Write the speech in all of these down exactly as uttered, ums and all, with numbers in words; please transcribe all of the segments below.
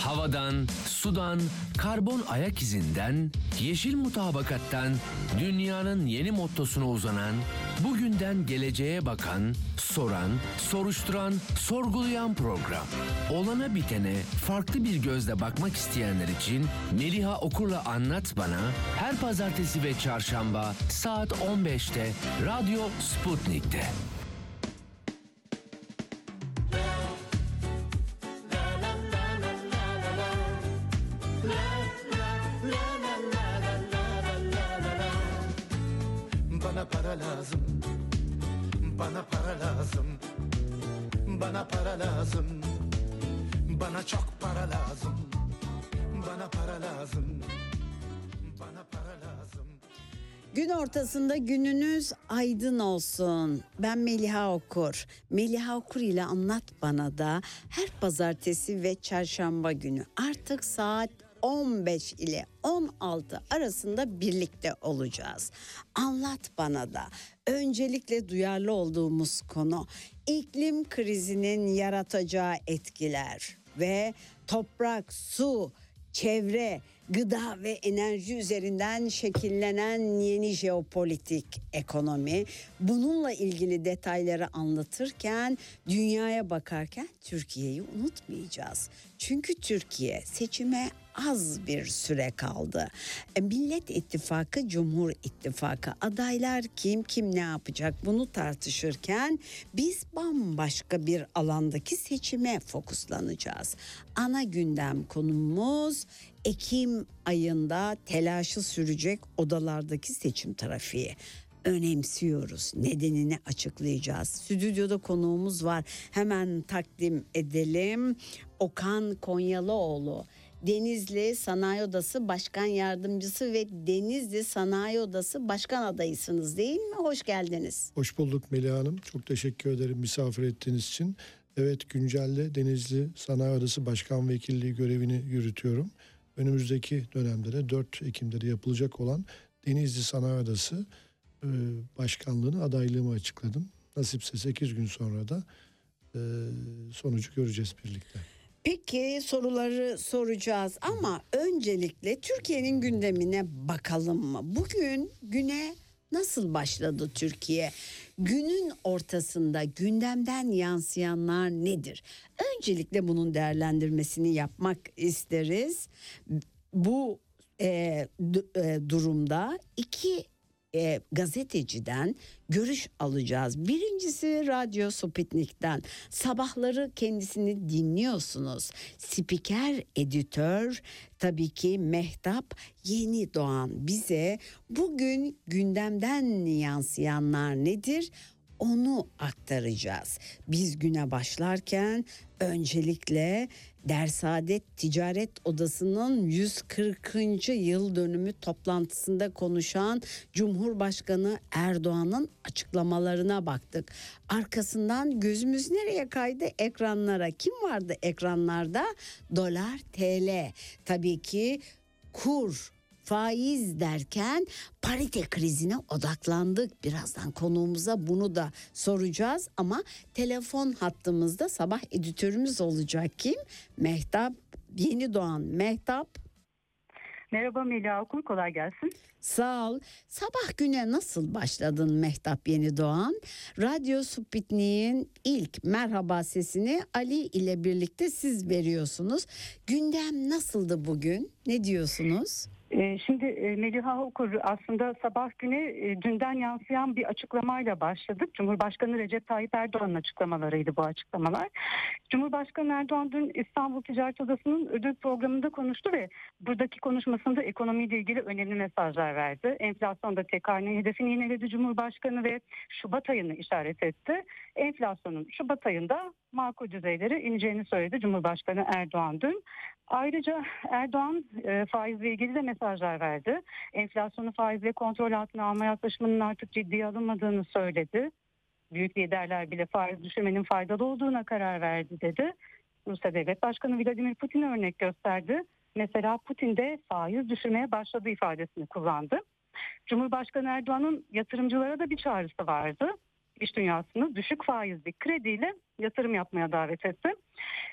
Havadan, sudan, karbon ayak izinden, yeşil mutabakattan, dünyanın yeni mottosuna uzanan, bugünden geleceğe bakan, soran, soruşturan, sorgulayan program. Olana bitene farklı bir gözle bakmak isteyenler için Meliha Okur'la Anlat Bana her pazartesi ve çarşamba saat on beşte Radyo Sputnik'te. Bana para lazım, bana para lazım, bana para lazım, bana çok para lazım, bana para lazım, bana para lazım. Gün ortasında gününüz aydın olsun. Ben Meliha Okur. Meliha Okur ile Anlat Bana da her pazartesi ve çarşamba günü artık saat on beş ile on altı arasında birlikte olacağız. Anlat Bana da öncelikle duyarlı olduğumuz konu iklim krizinin yaratacağı etkiler ve toprak, su, çevre, gıda ve enerji üzerinden şekillenen yeni jeopolitik ekonomi. Bununla ilgili detayları anlatırken, dünyaya bakarken Türkiye'yi unutmayacağız. Çünkü Türkiye seçime az bir süre kaldı. Millet İttifakı, Cumhur İttifakı adaylar kim, kim ne yapacak bunu tartışırken biz bambaşka bir alandaki seçime fokuslanacağız. Ana gündem konumuz Ekim ayında telaşı sürecek odalardaki seçim trafiği. Önemsiyoruz. Nedenini açıklayacağız. Stüdyoda konuğumuz var. Hemen takdim edelim. Okan Konyalıoğlu, Denizli Sanayi Odası Başkan Yardımcısı ve Denizli Sanayi Odası Başkan adayısınız değil mi? Hoş geldiniz. Hoş bulduk Melih Hanım. Çok teşekkür ederim misafir ettiğiniz için. Evet, güncelde Denizli Sanayi Odası Başkan Vekilliği görevini yürütüyorum. Önümüzdeki dönemde de dört Ekim'de de yapılacak olan Denizli Sanayi Odası e, Başkanlığı'na adaylığımı açıkladım. Nasipse sekiz gün sonra da e, sonucu göreceğiz birlikte. Peki soruları soracağız ama öncelikle Türkiye'nin gündemine bakalım mı? Bugün güne nasıl başladı Türkiye? Günün ortasında gündemden yansıyanlar nedir? Öncelikle bunun değerlendirmesini yapmak isteriz. Bu e, d- e, durumda iki e, gazeteciden görüş alacağız. Birincisi Radyo Sputnik'ten. Sabahları kendisini dinliyorsunuz. Spiker, editör tabii ki Mehtap Yenidoğan bize bugün gündemden yansıyanlar nedir? Onu aktaracağız. Biz güne başlarken öncelikle Dersaadet Ticaret Odası'nın yüz kırkıncı yıl dönümü toplantısında konuşan Cumhurbaşkanı Erdoğan'ın açıklamalarına baktık. Arkasından gözümüz nereye kaydı? Ekranlara. Kim vardı ekranlarda? Dolar, T L. Tabii ki kur, faiz derken parite krizine odaklandık. Birazdan konuğumuza bunu da soracağız ama telefon hattımızda sabah editörümüz olacak kim? Mehtap Yenidoğan. Mehtap. Merhaba Melih Okur, kolay gelsin. Sağ ol. Sabah güne nasıl başladın Mehtap Yenidoğan? Radyo Sputnik'in ilk merhaba sesini Ali ile birlikte siz veriyorsunuz. Gündem nasıldı bugün? Ne diyorsunuz? Şimdi Meliha Okur, aslında sabah güne dünden yansıyan bir açıklamayla başladık. Cumhurbaşkanı Recep Tayyip Erdoğan'ın açıklamalarıydı bu açıklamalar. Cumhurbaşkanı Erdoğan dün İstanbul Ticaret Odası'nın ödül programında konuştu ve buradaki konuşmasında ekonomiyle ilgili önemli mesajlar verdi. Enflasyonda tek hane hedefini yineledi Cumhurbaşkanı ve Şubat ayını işaret etti. Enflasyonun Şubat ayında makul düzeylere ineceğini söyledi Cumhurbaşkanı Erdoğan dün. Ayrıca Erdoğan e, faizle ilgili de mesajlar verdi. Enflasyonu faizle kontrol altına alma yaklaşımının artık ciddiye alınmadığını söyledi. Büyük liderler bile faiz düşürmenin faydalı olduğuna karar verdi dedi. Rusya Devlet Başkanı Vladimir Putin örnek gösterdi. Mesela Putin de faiz düşürmeye başladığı ifadesini kullandı. Cumhurbaşkanı Erdoğan'ın yatırımcılara da bir çağrısı vardı. İş dünyasını düşük faizli krediyle yatırım yapmaya davet etti.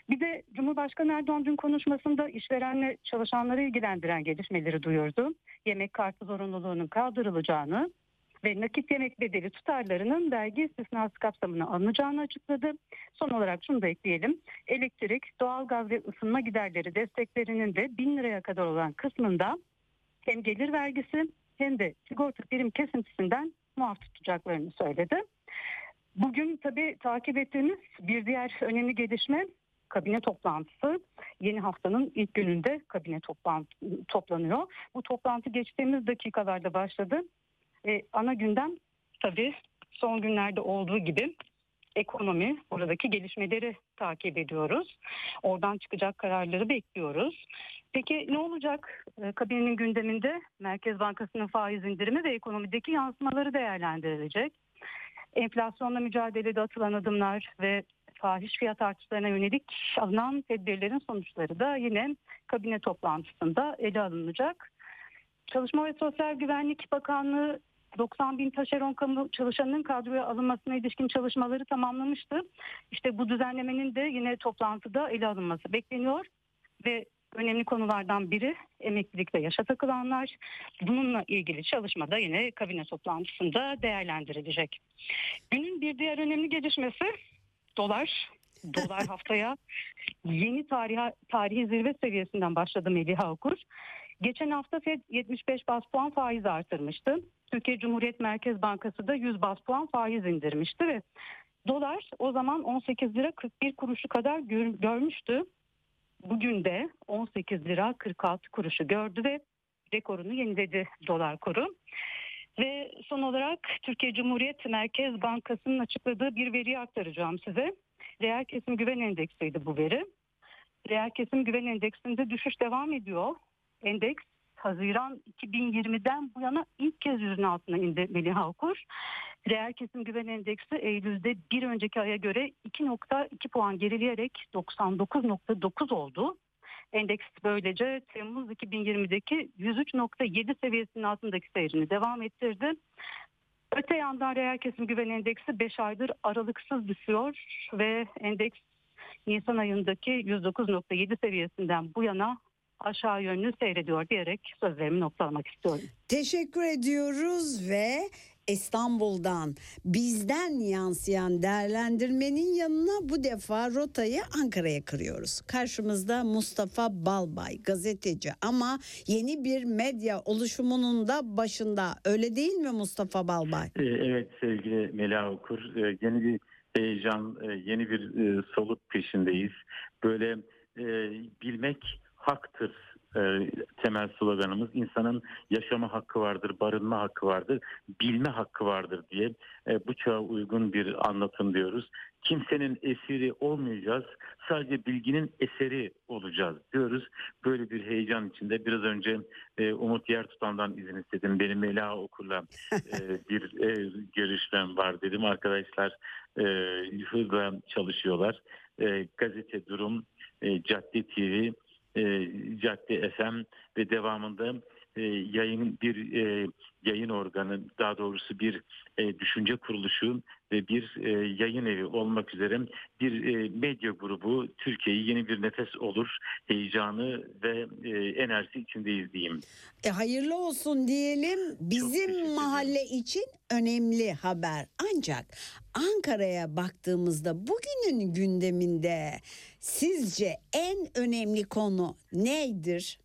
Bir de Cumhurbaşkanı Erdoğan dün konuşmasında işverenle çalışanları ilgilendiren gelişmeleri duyurdu. Yemek kartı zorunluluğunun kaldırılacağını ve nakit yemek bedeli tutarlarının vergi istisnası kapsamına alınacağını açıkladı. Son olarak şunu da ekleyelim. Elektrik, doğalgaz ve ısınma giderleri desteklerinin de bin liraya kadar olan kısmında hem gelir vergisi hem de sigorta prim kesintisinden muaf tutacaklarını söyledi. Bugün tabii takip ettiğimiz bir diğer önemli gelişme kabine toplantısı. Yeni haftanın ilk gününde kabine toplantı, toplanıyor. Bu toplantı geçtiğimiz dakikalarda başladı. E, ana gündem tabii son günlerde olduğu gibi ekonomi, oradaki gelişmeleri takip ediyoruz. Oradan çıkacak kararları bekliyoruz. Peki ne olacak? E, kabinenin gündeminde Merkez Bankası'nın faiz indirimi ve ekonomideki yansımaları değerlendirilecek. Enflasyonla mücadelede atılan adımlar ve fahiş fiyat artışlarına yönelik alınan tedbirlerin sonuçları da yine kabine toplantısında ele alınacak. Çalışma ve Sosyal Güvenlik Bakanlığı doksan bin taşeron kamu çalışanının kadroya alınmasına ilişkin çalışmaları tamamlamıştı. İşte bu düzenlemenin de yine toplantıda ele alınması bekleniyor ve önemli konulardan biri emeklilik ve yaşa takılanlar. Bununla ilgili çalışma da yine kabine toplantısında değerlendirilecek. Günün bir diğer önemli gelişmesi dolar. Dolar haftaya yeni tarihi, tarihi zirve seviyesinden başladı Meliha Okur. Geçen hafta Fed yetmiş beş baz puan faiz artırmıştı. Türkiye Cumhuriyet Merkez Bankası da yüz baz puan faiz indirmişti ve dolar o zaman on sekiz lira kırk bir kuruşu kadar gör, görmüştü. Bugün de on sekiz lira kırk altı kuruşu gördü ve rekorunu yeniledi dolar kuru. Ve son olarak Türkiye Cumhuriyet Merkez Bankası'nın açıkladığı bir veriyi aktaracağım size. Reel kesim güven endeksiydi bu veri. Reel kesim güven endeksinde düşüş devam ediyor. Endeks Haziran iki bin yirmiden bu yana ilk kez yüzün altına indi Meliha Okur. Reel kesim güven endeksi Eylül'de bir önceki aya göre iki nokta iki puan gerileyerek doksan dokuz nokta dokuz oldu. Endeks böylece Temmuz iki bin yirmideki yüz üç nokta yedi seviyesinin altındaki seyrini devam ettirdi. Öte yandan reel kesim güven endeksi beş aydır aralıksız düşüyor ve endeks Nisan ayındaki yüz dokuz nokta yedi seviyesinden bu yana aşağı yönlü seyrediyor diyerek sözlerimi noktalamak istiyorum. Teşekkür ediyoruz ve İstanbul'dan bizden yansıyan değerlendirmenin yanına bu defa rotayı Ankara'ya kırıyoruz. Karşımızda Mustafa Balbay, gazeteci ama yeni bir medya oluşumunun da başında. Öyle değil mi Mustafa Balbay? Evet sevgili Meliha Okur, yeni bir heyecan, yeni bir soluk peşindeyiz. Böyle bilmek haktır e, temel sloganımız. İnsanın yaşama hakkı vardır, barınma hakkı vardır, bilme hakkı vardır diye e, bu çağa uygun bir anlatım diyoruz. Kimsenin esiri olmayacağız, sadece bilginin eseri olacağız diyoruz. Böyle bir heyecan içinde biraz önce e, Umut Yertutan'dan izin istedim. Benim Meliha Okur'la e, bir e, görüşmem var dedim. Arkadaşlar e, hızla çalışıyorlar. E, gazete Durum, e, Cadde T V, E, Cadde F M ve devamında e, yayın bir e, yayın organı, daha doğrusu bir e, düşünce kuruluşu ve bir e, yayın evi olmak üzere bir e, medya grubu Türkiye'yi yeni bir nefes olur heyecanı ve e, enerjisi içindeyiz diyeyim. E, hayırlı olsun diyelim. Bizim mahalle için önemli haber. Ancak Ankara'ya baktığımızda bugünün gündeminde sizce en önemli konu nedir?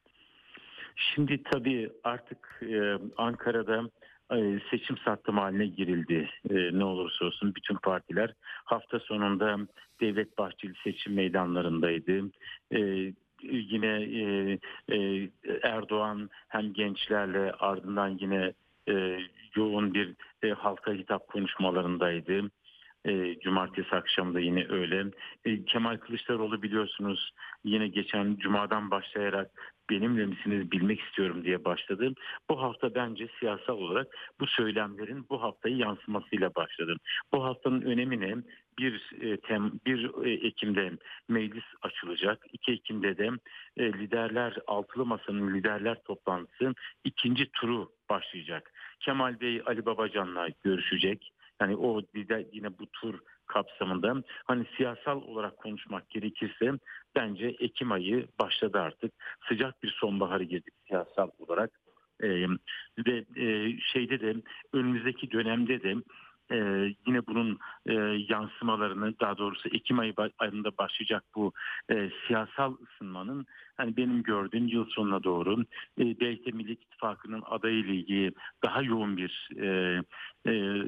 Şimdi tabii artık e, Ankara'da e, seçim sattım haline girildi. E, ne olursa olsun bütün partiler hafta sonunda Devlet Bahçeli seçim meydanlarındaydı. E, yine e, e, Erdoğan hem gençlerle ardından yine e, yoğun bir e, halka hitap konuşmalarındaydı. E, cumartesi akşamı da yine öyle. E, Kemal Kılıçdaroğlu biliyorsunuz yine geçen cumadan başlayarak benimle misiniz bilmek istiyorum diye başladı. Bu hafta bence siyasal olarak bu söylemlerin bu haftayı yansımasıyla başladı. Bu haftanın önemi ne? bir tem bir Ekim'de meclis açılacak. iki Ekim'de de e, liderler altılı masanın liderler toplantısı ikinci turu başlayacak. Kemal Bey Ali Babacan'la görüşecek. Yani o lider yine bu tur kapsamında hani siyasal olarak konuşmak gerekirse bence Ekim ayı başladı artık. Sıcak bir sonbaharı girdik siyasal olarak. Ee, ve e, şeyde de önümüzdeki dönemde de e, yine bunun e, yansımalarını, daha doğrusu Ekim ayı ayında başlayacak bu e, siyasal ısınmanın hani benim gördüğüm yıl sonuna doğru e, belki de Millet İttifakı'nın adayıyla ilgili daha yoğun bir e, e,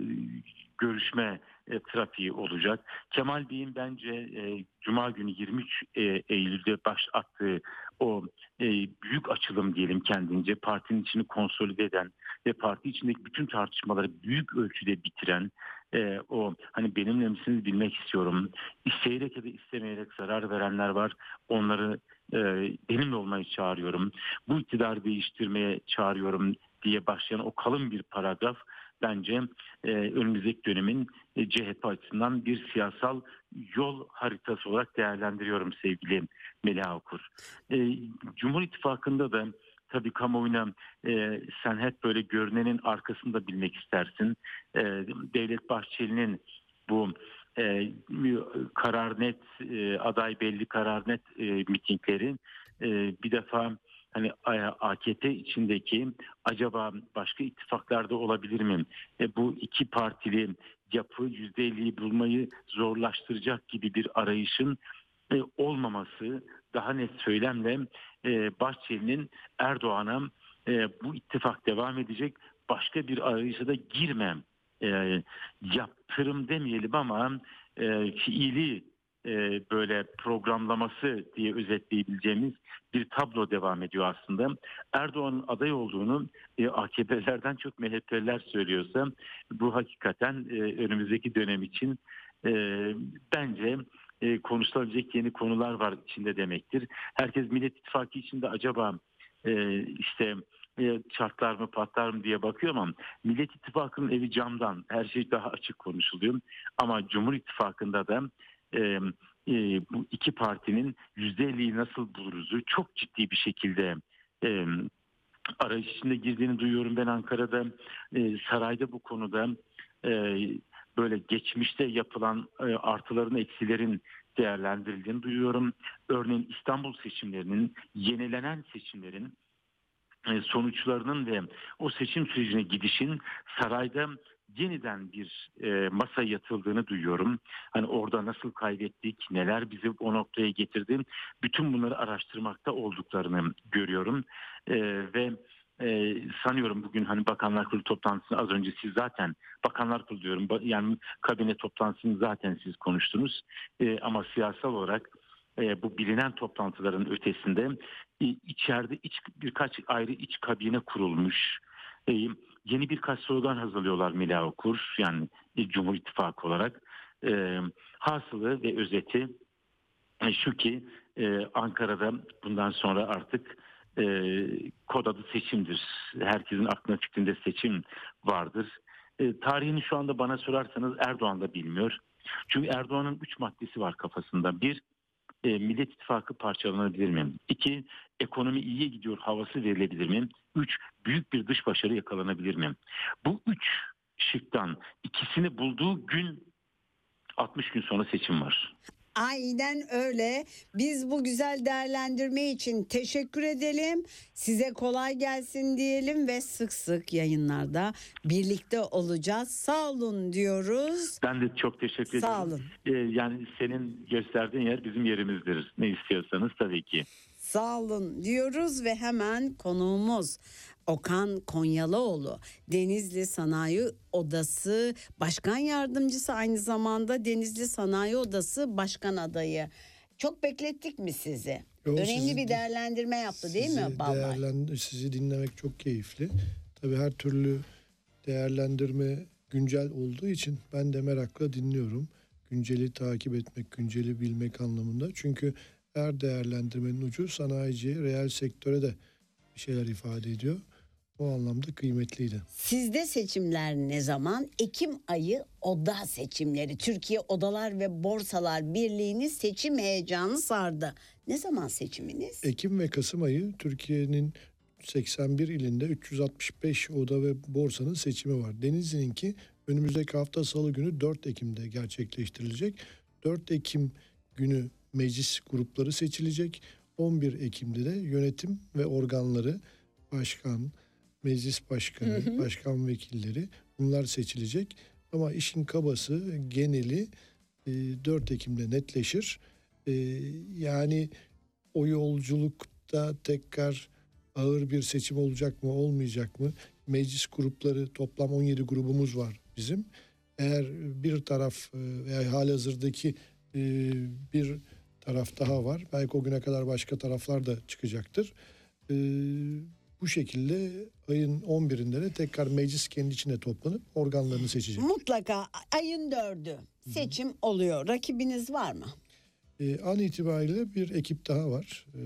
görüşme e, trafiği olacak. Kemal Bey'in bence e, Cuma günü yirmi üç e, Eylül'de baş attığı o e, büyük açılım diyelim kendince, partinin içini konsolide eden ve parti içindeki bütün tartışmaları büyük ölçüde bitiren e, o hani benimle misiniz bilmek istiyorum. İsteyerek ya da istemeyerek zarar verenler var. Onları e, benimle olmayı çağırıyorum. Bu iktidarı değiştirmeye çağırıyorum diye başlayan o kalın bir paragraf bence e, önümüzdeki dönemin e, C H P açısından bir siyasal yol haritası olarak değerlendiriyorum sevgili Meliha Okur. E, Cumhur İttifakı'nda da tabii kamuoyuna e, sen hep böyle görünenin arkasında bilmek istersin. E, Devlet Bahçeli'nin bu e, karar net, e, aday belli karar net e, mitingleri e, bir defa hani A K P içindeki acaba başka ittifaklarda olabilir mi? E, bu iki partili yapı yüzde elliyi bulmayı zorlaştıracak gibi bir arayışın e, olmaması, daha net söylemle e, Bahçeli'nin Erdoğan'a e, bu ittifak devam edecek, başka bir arayışa da girmem, e, yaptırım demeyelim ama e, fiili e, böyle programlaması diye özetleyebileceğimiz bir tablo devam ediyor aslında. Erdoğan'ın aday olduğunu e, A K P'lerden çok M H P'liler söylüyorsa bu hakikaten e, önümüzdeki dönem için e, bence e, konuşulabilecek yeni konular var içinde demektir. Herkes Millet İttifakı içinde acaba e, işte e, çatlar mı patlar mı diye bakıyor ama Millet İttifakı'nın evi camdan, her şey daha açık konuşuluyor. Ama Cumhur İttifakı'nda da e, e, bu iki partinin yüzde elliyi nasıl buluruzu çok ciddi bir şekilde e, arayış içinde girdiğini duyuyorum. Ben Ankara'da e, sarayda bu konuda e, böyle geçmişte yapılan e, artıların eksilerin değerlendirildiğini duyuyorum. Örneğin İstanbul seçimlerinin, yenilenen seçimlerin e, sonuçlarının ve o seçim sürecine gidişin sarayda yeniden bir e, masa yatıldığını duyuyorum. Hani orada nasıl kaybettik, neler bizi o noktaya getirdi, bütün bunları araştırmakta olduklarını görüyorum. E, ve e, sanıyorum bugün hani Bakanlar Kurulu toplantısını az önce siz zaten, Bakanlar Kurulu diyorum, yani kabine toplantısını zaten siz konuştunuz. E, ama siyasal olarak e, bu bilinen toplantıların ötesinde e, içeride iç, birkaç ayrı iç kabine kurulmuş. E, yeni birkaç slogan hazırlıyorlar Meliha Okur, yani e, Cumhur İttifakı olarak. E, hasılı ve özeti e, şu ki e, Ankara'da bundan sonra artık e, kod adı seçimdir. Herkesin aklına fikrinde seçim vardır. E, tarihini şu anda bana sorarsanız Erdoğan da bilmiyor. Çünkü Erdoğan'ın üç maddesi var kafasında. Bir, e, Millet İttifakı parçalanabilir mi? İki, ekonomi iyiye gidiyor havası verilebilir mi? Üç, büyük bir dış başarı yakalanabilir mi? Bu üç şıktan ikisini bulduğu gün altmış gün sonra seçim var. Aynen öyle. Biz bu güzel değerlendirme için teşekkür edelim. Size kolay gelsin diyelim ve sık sık yayınlarda birlikte olacağız. Sağ olun diyoruz. Ben de çok teşekkür ederim. Sağ olun. Ee, yani senin gösterdiğin yer bizim yerimizdir. Ne istiyorsanız tabii ki. Sağ olun diyoruz ve hemen konuğumuz Okan Konyalıoğlu, Denizli Sanayi Odası Başkan Yardımcısı, aynı zamanda Denizli Sanayi Odası Başkan Adayı. Çok beklettik mi sizi? Yo, Önemli sizi, bir değerlendirme yaptı değil sizi mi Balbay? Değerlen, sizi dinlemek çok keyifli. Tabii her türlü değerlendirme güncel olduğu için ben de merakla dinliyorum. Günceli takip etmek, günceli bilmek anlamında. Çünkü her değerlendirmenin ucu sanayiciye, reel sektöre de bir şeyler ifade ediyor. O anlamda kıymetliydi. Sizde seçimler ne zaman? Ekim ayı oda seçimleri. Türkiye Odalar ve Borsalar Birliği'ni seçim heyecanı sardı. Ne zaman seçiminiz? Ekim ve Kasım ayı Türkiye'nin seksen bir ilinde üç yüz altmış beş oda ve borsanın seçimi var. Denizli'ninki önümüzdeki hafta Salı günü dört Ekim'de gerçekleştirilecek. dört Ekim günü meclis grupları seçilecek. on bir Ekim'de de yönetim ve organları, başkan, meclis başkanı, hı hı. başkan vekilleri, bunlar seçilecek. Ama işin kabası, geneli e, dört Ekim'de netleşir. E, yani o yolculukta tekrar ağır bir seçim olacak mı, olmayacak mı? Meclis grupları, toplam on yedi grubumuz var bizim. Eğer bir taraf veya halihazırdaki e, bir taraf daha var, belki o güne kadar başka taraflar da çıkacaktır. E, bu şekilde ayın on birinde de tekrar meclis kendi içinde toplanıp organlarını seçecek. Mutlaka ayın dördü seçim Hı-hı. oluyor. Rakibiniz var mı? E, an itibariyle bir ekip daha var. E,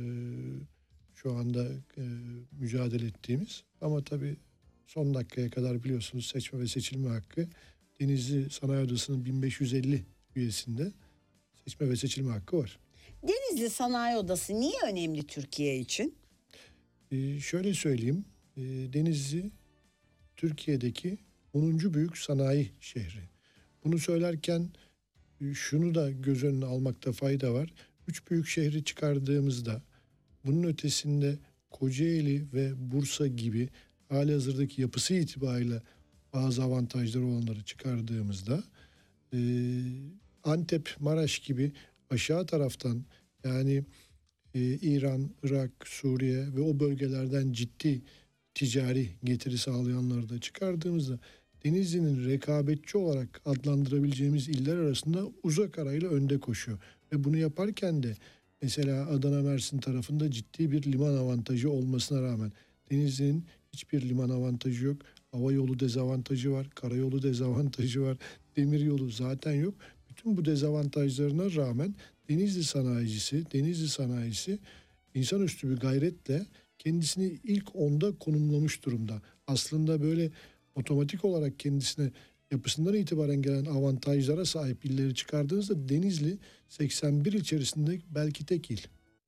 şu anda e, mücadele ettiğimiz. Ama tabii son dakikaya kadar biliyorsunuz seçme ve seçilme hakkı Denizli Sanayi Odası'nın bin beş yüz elli üyesinde seçme ve seçilme hakkı var. Denizli Sanayi Odası niye önemli Türkiye için? Ee, şöyle söyleyeyim, e, Denizli Türkiye'deki onuncu büyük sanayi şehri. Bunu söylerken e, şunu da göz önüne almakta fayda var. Üç büyük şehri çıkardığımızda bunun ötesinde Kocaeli ve Bursa gibi halihazırdaki yapısı itibariyle bazı avantajları olanları çıkardığımızda e, Antep, Maraş gibi aşağı taraftan yani e, İran, Irak, Suriye ve o bölgelerden ciddi ticari getiri sağlayanları da çıkardığımızda Denizli'nin rekabetçi olarak adlandırabileceğimiz iller arasında uzak arayla önde koşuyor. Ve bunu yaparken de mesela Adana, Mersin tarafında ciddi bir liman avantajı olmasına rağmen Denizli'nin hiçbir liman avantajı yok. Hava yolu dezavantajı var, karayolu dezavantajı var, demir yolu zaten yok. Bütün bu dezavantajlarına rağmen Denizli sanayicisi, Denizli sanayisi insanüstü bir gayretle kendisini ilk onda konumlamış durumda. Aslında böyle otomatik olarak kendisine yapısından itibaren gelen avantajlara sahip illeri çıkardığınızda Denizli seksen bir il içerisinde belki tek il.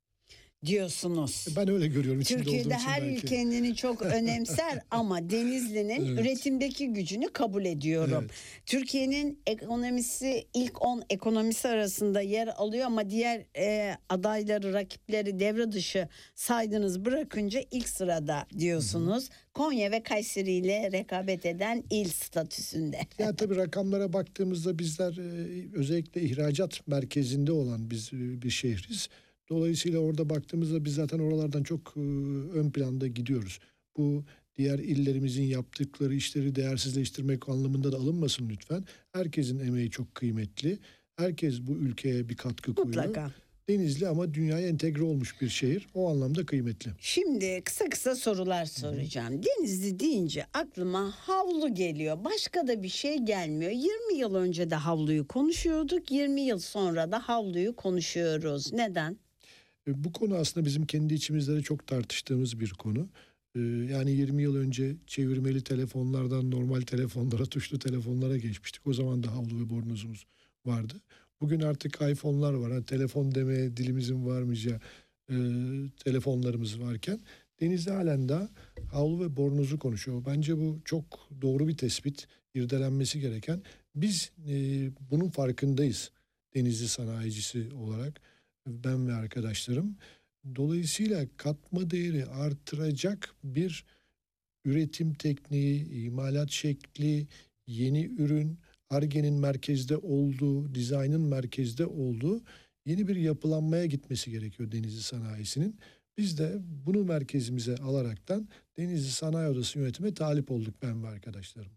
Diyorsunuz. Ben öyle görüyorum. Türkiye'de her il kendini çok önemser ama Denizli'nin evet. üretimdeki gücünü kabul ediyorum. Evet. Türkiye'nin ekonomisi ilk on ekonomisi arasında yer alıyor ama diğer e, adayları, rakipleri devre dışı saydınız bırakınca ilk sırada diyorsunuz. Hı hı. Konya ve Kayseri ile rekabet eden il statüsünde. Ya tabii rakamlara baktığımızda bizler e, özellikle ihracat merkezinde olan biz e, bir şehriz. Dolayısıyla orada baktığımızda biz zaten oralardan çok e, ön planda gidiyoruz. Bu diğer illerimizin yaptıkları işleri değersizleştirmek anlamında da alınmasın lütfen. Herkesin emeği çok kıymetli. Herkes bu ülkeye bir katkı koyuyor. Mutlaka. Denizli ama dünyaya entegre olmuş bir şehir. O anlamda kıymetli. Şimdi kısa kısa sorular soracağım. Hı. Denizli deyince aklıma havlu geliyor. Başka da bir şey gelmiyor. yirmi yıl önce de havluyu konuşuyorduk. yirmi yıl sonra da havluyu konuşuyoruz. Neden? Bu konu aslında bizim kendi içimizde de çok tartıştığımız bir konu. Yani yirmi yıl önce çevirmeli telefonlardan normal telefonlara, tuşlu telefonlara geçmiştik. O zaman da havlu ve bornozumuz vardı. Bugün artık iPhone'lar var. Yani telefon demeye dilimizin varmayacağı e, telefonlarımız varken Denizli halen daha havlu ve bornozu konuşuyor. Bence bu çok doğru bir tespit, irdelenmesi gereken. Biz e, bunun farkındayız Denizli sanayicisi olarak. Ben ve arkadaşlarım. Dolayısıyla katma değeri artıracak bir üretim tekniği, imalat şekli, yeni ürün, Ar-Ge'nin merkezde olduğu, dizaynın merkezde olduğu yeni bir yapılanmaya gitmesi gerekiyor Denizli sanayisinin. Biz de bunu merkezimize alaraktan Denizli Sanayi Odası yönetime talip olduk ben ve arkadaşlarım.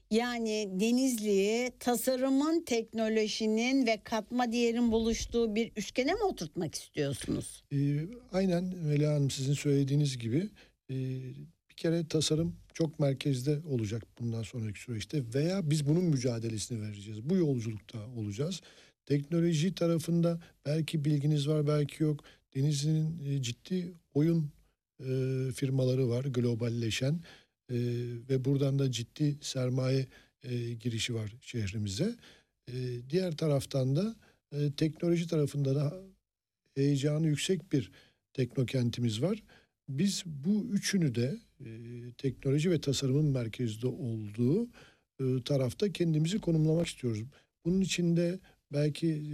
Yani Denizli'yi tasarımın, teknolojinin ve katma değerin buluştuğu bir üçgene mi oturtmak istiyorsunuz? Ee, aynen Melih Hanım sizin söylediğiniz gibi e, bir kere tasarım çok merkezde olacak bundan sonraki süreçte veya biz bunun mücadelesini vereceğiz. Bu yolculukta olacağız. Teknoloji tarafında belki bilginiz var belki yok. Denizli'nin e, ciddi oyun e, firmaları var globalleşen. Ee, ve buradan da ciddi sermaye e, girişi var şehrimize. E, diğer taraftan da e, teknoloji tarafında da heyecanı yüksek bir teknokentimiz var. Biz bu üçünü de e, teknoloji ve tasarımın merkezde olduğu e, tarafta kendimizi konumlamak istiyoruz. Bunun için de belki e,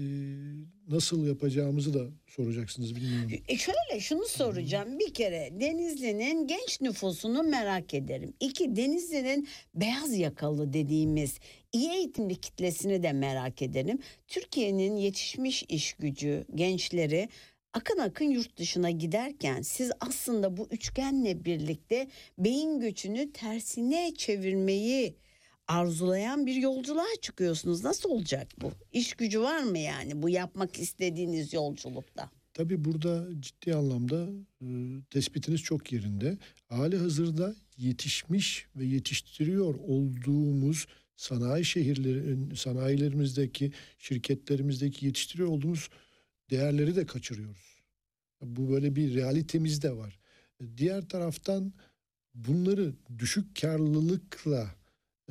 nasıl yapacağımızı da soracaksınız, bilmiyorum. E şöyle şunu soracağım. Bir kere Denizli'nin genç nüfusunu merak ederim. İki, Denizli'nin beyaz yakalı dediğimiz iyi eğitimli kitlesini de merak ederim. Türkiye'nin yetişmiş iş gücü gençleri akın akın yurt dışına giderken siz aslında bu üçgenle birlikte beyin göçünü tersine çevirmeyi arzulayan bir yolculuğa çıkıyorsunuz. Nasıl olacak bu? İş gücü var mı yani bu yapmak istediğiniz yolculukta? Tabii burada ciddi anlamda e, tespitiniz çok yerinde. Hali hazırda yetişmiş ve yetiştiriyor olduğumuz sanayi şehirleri, sanayilerimizdeki, şirketlerimizdeki yetiştiriyor olduğumuz değerleri de kaçırıyoruz. Bu böyle bir realitemiz de var. Diğer taraftan bunları düşük karlılıkla e,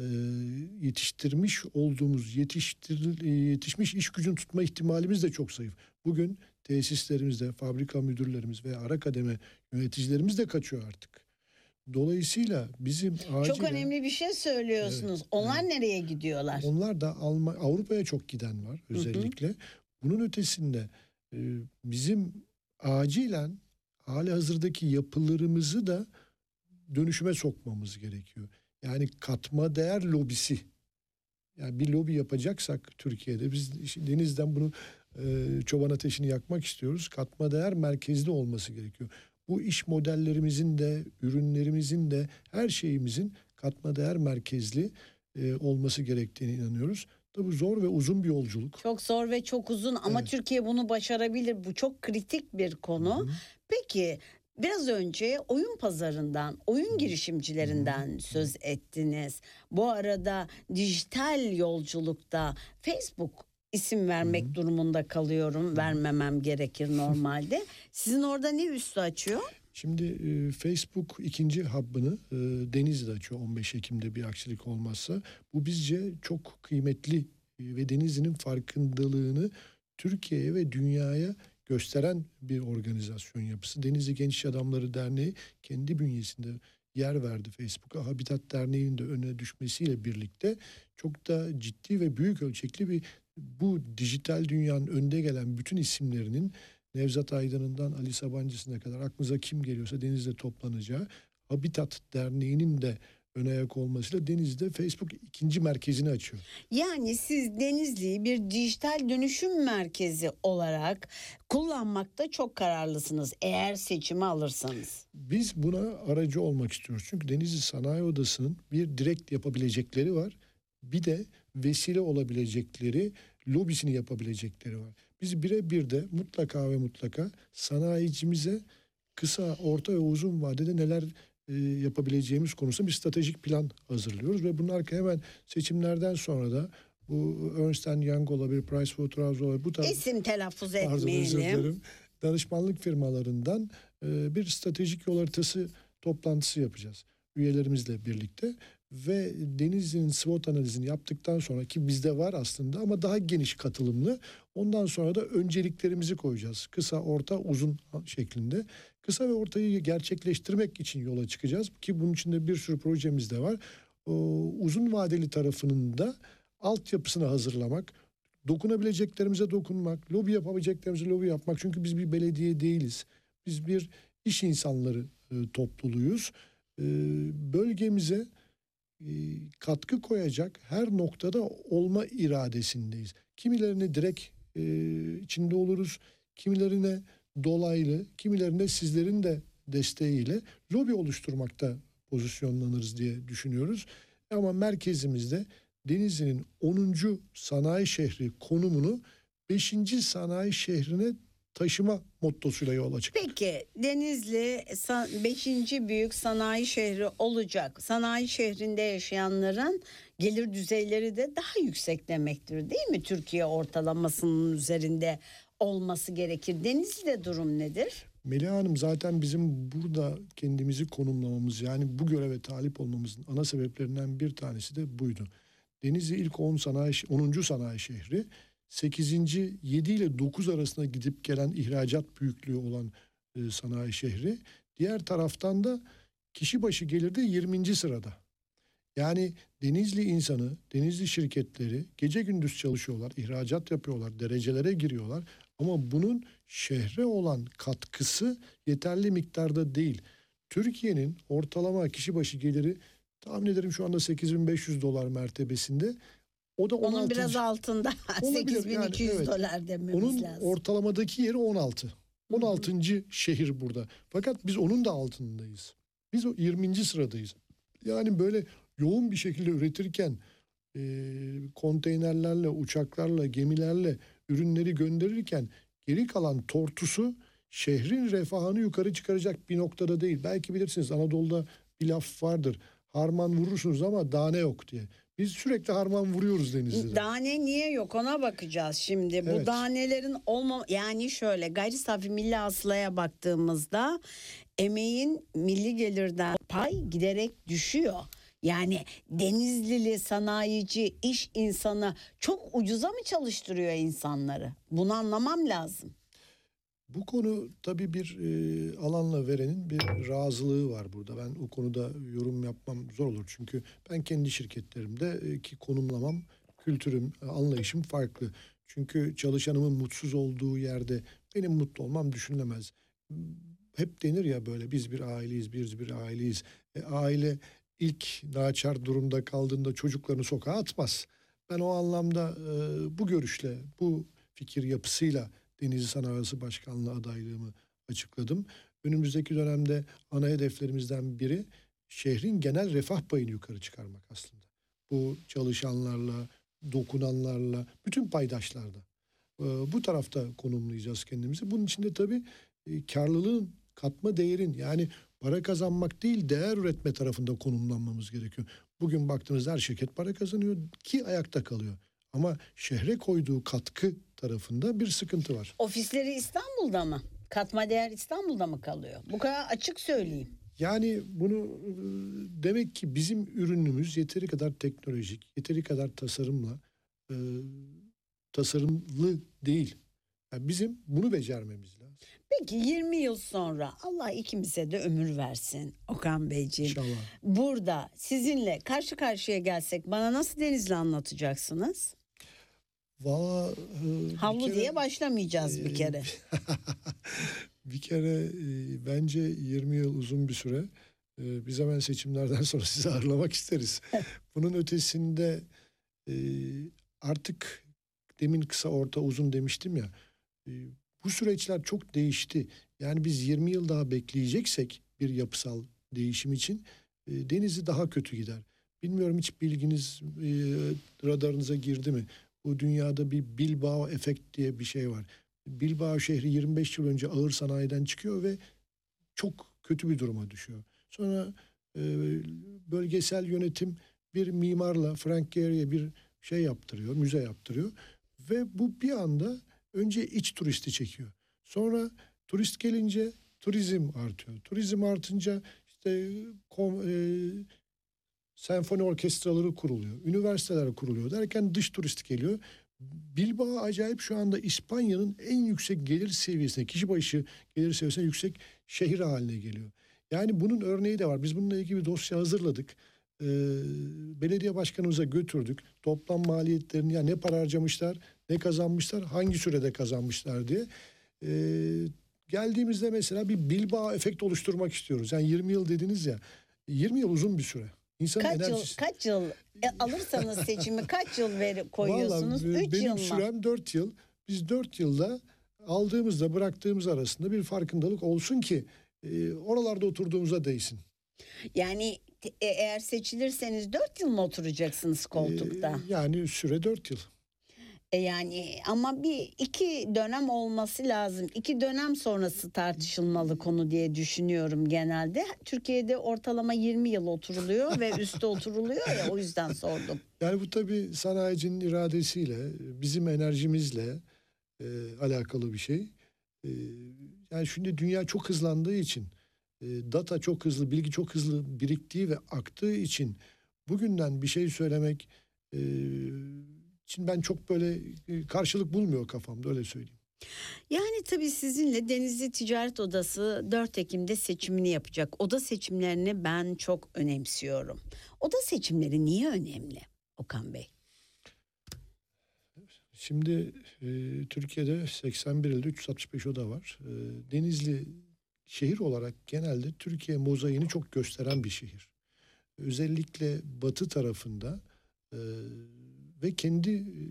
yetiştirmiş olduğumuz, yetiştir, yetişmiş iş gücünü tutma ihtimalimiz de çok zayıf. Bugün tesislerimizde fabrika müdürlerimiz ve ara kademe yöneticilerimiz de kaçıyor artık. Dolayısıyla bizim acilen... Çok önemli bir şey söylüyorsunuz. Evet, Onlar evet. nereye gidiyorlar? Onlar da Alman, Avrupa'ya çok giden var özellikle. Hı hı. Bunun ötesinde e, bizim acilen hali hazırdaki yapılarımızı da dönüşüme sokmamız gerekiyor. Yani katma değer lobisi. Yani bir lobi yapacaksak Türkiye'de biz denizden bunu e, çoban ateşini yakmak istiyoruz. Katma değer merkezli olması gerekiyor. Bu iş modellerimizin de, ürünlerimizin de, her şeyimizin katma değer merkezli e, olması gerektiğine inanıyoruz. Tabii zor ve uzun bir yolculuk. Çok zor ve çok uzun ama evet. Türkiye bunu başarabilir. Bu çok kritik bir konu. Hı-hı. Peki biraz önce oyun pazarından, oyun girişimcilerinden Hı-hı. söz ettiniz. Bu arada dijital yolculukta Facebook isim vermek Hı-hı. durumunda kalıyorum. Hı-hı. Vermemem gerekir normalde. Sizin orada ne üstü açıyor? Şimdi e, Facebook ikinci hub'ını e, Denizli'de açıyor on beş Ekim'de bir aksilik olmazsa. Bu bizce çok kıymetli e, ve Denizli'nin farkındalığını Türkiye'ye ve dünyaya gösteren bir organizasyon yapısı. Denizli Genç İş Adamları Derneği kendi bünyesinde yer verdi Facebook'a. Habitat Derneği'nin de önüne düşmesiyle birlikte çok da ciddi ve büyük ölçekli bir bu dijital dünyanın önde gelen bütün isimlerinin Nevzat Aydın'ından Ali Sabancı'sına kadar aklınıza kim geliyorsa Denizli'de toplanacağı Habitat Derneği'nin de ön ayak olmasıyla Denizli'de Facebook ikinci merkezini açıyor. Yani siz Denizli'yi bir dijital dönüşüm merkezi olarak kullanmakta çok kararlısınız eğer seçimi alırsanız. Biz buna aracı olmak istiyoruz. Çünkü Denizli Sanayi Odası'nın bir direkt yapabilecekleri var. Bir de vesile olabilecekleri, lobisini yapabilecekleri var. Biz birebir de mutlaka ve mutlaka sanayicimize kısa, orta ve uzun vadede neler e, yapabileceğimiz konusunda bir stratejik plan hazırlıyoruz. Ve bunun arkaya hemen seçimlerden sonra da bu Ernst and Young olabilir, Pricewaterhouse olabilir. Bu tarz, İsim telaffuz etmeyelim. Danışmanlık firmalarından e, bir stratejik yol haritası toplantısı yapacağız üyelerimizle birlikte. Ve Denizli'nin SWOT analizini yaptıktan sonra ki bizde var aslında ama daha geniş katılımlı. Ondan sonra da önceliklerimizi koyacağız. Kısa, orta, uzun şeklinde. Kısa ve ortayı gerçekleştirmek için yola çıkacağız. Ki bunun içinde bir sürü projemiz de var. O, uzun vadeli tarafının da altyapısını hazırlamak, dokunabileceklerimize dokunmak, lobi yapabileceklerimize lobi yapmak. Çünkü biz bir belediye değiliz. Biz bir iş insanları e, topluluğuyuz. E, bölgemize katkı koyacak her noktada olma iradesindeyiz. Kimilerine direkt e, içinde oluruz, kimilerine dolaylı, kimilerine sizlerin de desteğiyle lobi oluşturmakta pozisyonlanırız diye düşünüyoruz. Ama merkezimizde Denizli'nin onuncu sanayi şehri konumunu beşinci sanayi şehrine taşıma mottosuyla yola çıktık. Peki Denizli beşinci büyük sanayi şehri olacak. Sanayi şehrinde yaşayanların gelir düzeyleri de daha yüksek demektir değil mi? Türkiye ortalamasının üzerinde olması gerekir. Denizli'de durum nedir? Melih Hanım, zaten bizim burada kendimizi konumlamamız, yani bu göreve talip olmamızın ana sebeplerinden bir tanesi de buydu. Denizli ilk on sanayi, onuncu sanayi şehri. sekizinci yedi ile dokuz arasında gidip gelen ihracat büyüklüğü olan e, sanayi şehri. Diğer taraftan da kişi başı gelirde yirminci sırada. Yani Denizli insanı, Denizli şirketleri gece gündüz çalışıyorlar, ihracat yapıyorlar, derecelere giriyorlar. Ama bunun şehre olan katkısı yeterli miktarda değil. Türkiye'nin ortalama kişi başı geliri tahmin ederim şu anda sekiz bin beş yüz dolar mertebesinde. O da on altı. Onun biraz altında Olabilir sekiz bin iki yüz yani, evet. dolar dememiz Onun lazım. ortalamadaki yeri on altı. on altıncı şehir burada. Fakat biz onun da altındayız. Biz o yirminci sıradayız. Yani böyle yoğun bir şekilde üretirken e, konteynerlerle, uçaklarla, gemilerle ürünleri gönderirken geri kalan tortusu şehrin refahını yukarı çıkaracak bir noktada değil. Belki bilirsiniz, Anadolu'da bir laf vardır. Harman vurursunuz ama dane yok diye. Biz sürekli harman vuruyoruz Denizli'de. Dane niye yok ona bakacağız şimdi. Evet. Bu danelerin olma yani şöyle gayri safi milli hasılaya baktığımızda emeğin milli gelirden pay giderek düşüyor. Yani Denizlili sanayici, iş insanı çok ucuza mı çalıştırıyor insanları? Bunu anlamam lazım. Bu konu tabii bir e, alanla verenin bir razılığı var burada. Ben o konuda yorum yapmam zor olur. Çünkü ben kendi şirketlerimde e, ki konumlamam, kültürüm, anlayışım farklı. Çünkü çalışanımın mutsuz olduğu yerde benim mutlu olmam düşünülemez. Hep denir ya böyle, biz bir aileyiz, biz bir aileyiz. E, aile ilk naçar durumda kaldığında çocuklarını sokağa atmaz. Ben o anlamda e, bu görüşle, bu fikir yapısıyla Denizli Sanayi Odası Başkanlığı adaylığımı açıkladım. Önümüzdeki dönemde ana hedeflerimizden biri şehrin genel refah payını yukarı çıkarmak aslında. Bu çalışanlarla, dokunanlarla, bütün paydaşlarda. Ee, bu tarafta konumlayacağız kendimizi. Bunun için de tabii e, karlılığın, katma değerin, yani para kazanmak değil değer üretme tarafında konumlanmamız gerekiyor. Bugün baktığınızda her şirket para kazanıyor ki ayakta kalıyor. Ama şehre koyduğu katkı tarafında bir sıkıntı var. Ofisleri İstanbul'da mı? Katma değer İstanbul'da mı kalıyor? Bu kadar açık söyleyeyim. Yani bunu e, demek ki bizim ürünümüz yeteri kadar teknolojik, yeteri kadar tasarımla e, tasarımlı değil. Yani bizim bunu becermemiz lazım. Peki yirmi yıl sonra Allah ikimize de ömür versin Okan Beyciğim. İnşallah. Burada sizinle karşı karşıya gelsek bana nasıl Denizli anlatacaksınız? Valla e, Havlu kere, diye başlamayacağız e, bir kere. bir kere e, bence yirmi yıl uzun bir süre. E, biz hemen seçimlerden sonra sizi ağırlamak isteriz. Bunun ötesinde e, artık demin kısa, orta, uzun demiştim ya. E, bu süreçler çok değişti. Yani biz yirmi yıl daha bekleyeceksek bir yapısal değişim için e, Denizli daha kötü gider. Bilmiyorum, hiç bilginiz e, radarınıza girdi mi? Bu dünyada bir Bilbao efekt diye bir şey var. Bilbao şehri yirmi beş yıl önce ağır sanayiden çıkıyor ve çok kötü bir duruma düşüyor. Sonra e, bölgesel yönetim bir mimarla, Frank Gehry'e bir şey yaptırıyor, müze yaptırıyor. Ve bu bir anda önce iç turisti çekiyor. Sonra turist gelince turizm artıyor. Turizm artınca işte kom, e, senfoni orkestraları kuruluyor, üniversiteler kuruluyor derken dış turist geliyor. Bilbao acayip şu anda İspanya'nın en yüksek gelir seviyesine, kişi başı gelir seviyesine yüksek şehir haline geliyor. Yani bunun örneği de var. Biz bununla ilgili bir dosya hazırladık. Ee, belediye başkanımıza götürdük. Toplam maliyetlerini, ya ne para harcamışlar, ne kazanmışlar, hangi sürede kazanmışlar diye. Ee, geldiğimizde mesela bir Bilbao efekt oluşturmak istiyoruz. Yani yirmi yıl dediniz ya, yirmi yıl uzun bir süre. İnsanın Kaç yıl, enerjisi... kaç yıl e, alırsanız seçimi kaç yıl ver, koyuyorsunuz? Vallahi, Üç benim yıl mı? sürem dört yıl. Biz dört yılda aldığımızda bıraktığımız arasında bir farkındalık olsun ki e, oralarda oturduğumuza değsin. Yani e, eğer seçilirseniz dört yıl mı oturacaksınız koltukta? E, yani süre dört yıl. E yani ama bir iki dönem olması lazım. İki dönem sonrası tartışılmalı konu diye düşünüyorum genelde. Türkiye'de ortalama yirmi yıl oturuluyor ve üstte oturuluyor ya, o yüzden sordum. Yani bu tabii sanayicinin iradesiyle, bizim enerjimizle e, alakalı bir şey. E, yani şimdi dünya çok hızlandığı için, e, data çok hızlı, bilgi çok hızlı biriktiği ve aktığı için bugünden bir şey söylemek... E, Şimdi ben çok böyle karşılık bulmuyor kafamda, öyle söyleyeyim. Yani tabii sizinle Denizli Ticaret Odası dört Ekim'de seçimini yapacak. Oda seçimlerini ben çok önemsiyorum. Oda seçimleri niye önemli Okan Bey? Şimdi e, Türkiye'de seksen bir ilde üç yüz altmış beş oda var. E, Denizli şehir olarak genelde Türkiye mozaiğini çok gösteren bir şehir. Özellikle batı tarafında e, ve kendi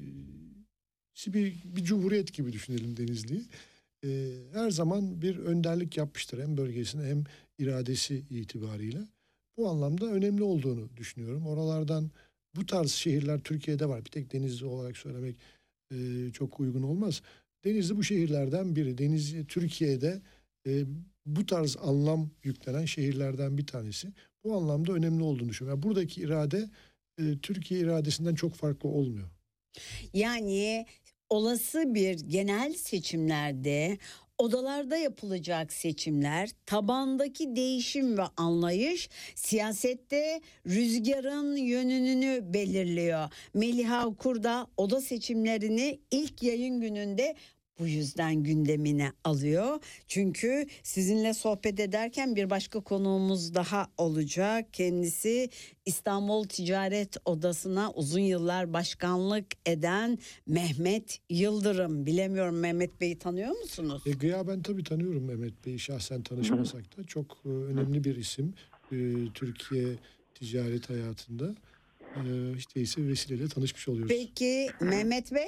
e, bir, bir cumhuriyet gibi düşünelim Denizli'yi. E, her zaman bir önderlik yapmıştır hem bölgesine hem iradesi itibariyle. Bu anlamda önemli olduğunu düşünüyorum. Oralardan bu tarz şehirler Türkiye'de var. Bir tek Denizli olarak söylemek e, çok uygun olmaz. Denizli bu şehirlerden biri. Denizli Türkiye'de e, bu tarz anlam yüklenen şehirlerden bir tanesi. Bu anlamda önemli olduğunu düşünüyorum. Yani buradaki irade e, Türkiye iradesinden çok farklı olmuyor. Yani olası bir genel seçimlerde odalarda yapılacak seçimler, tabandaki değişim ve anlayış siyasette rüzgarın yönünü belirliyor. Meliha Okur da oda seçimlerini ilk yayın gününde bu yüzden gündemine alıyor. Çünkü sizinle sohbet ederken bir başka konuğumuz daha olacak. Kendisi İstanbul Ticaret Odası'na uzun yıllar başkanlık eden Mehmet Yıldırım. Bilemiyorum, Mehmet Bey'i tanıyor musunuz? E, gıyaben tabii tanıyorum Mehmet Bey'i, şahsen tanışmasak da. Çok e, önemli bir isim e, Türkiye ticaret hayatında. E, hiç değilse vesileyle tanışmış oluyoruz. Peki Mehmet Bey,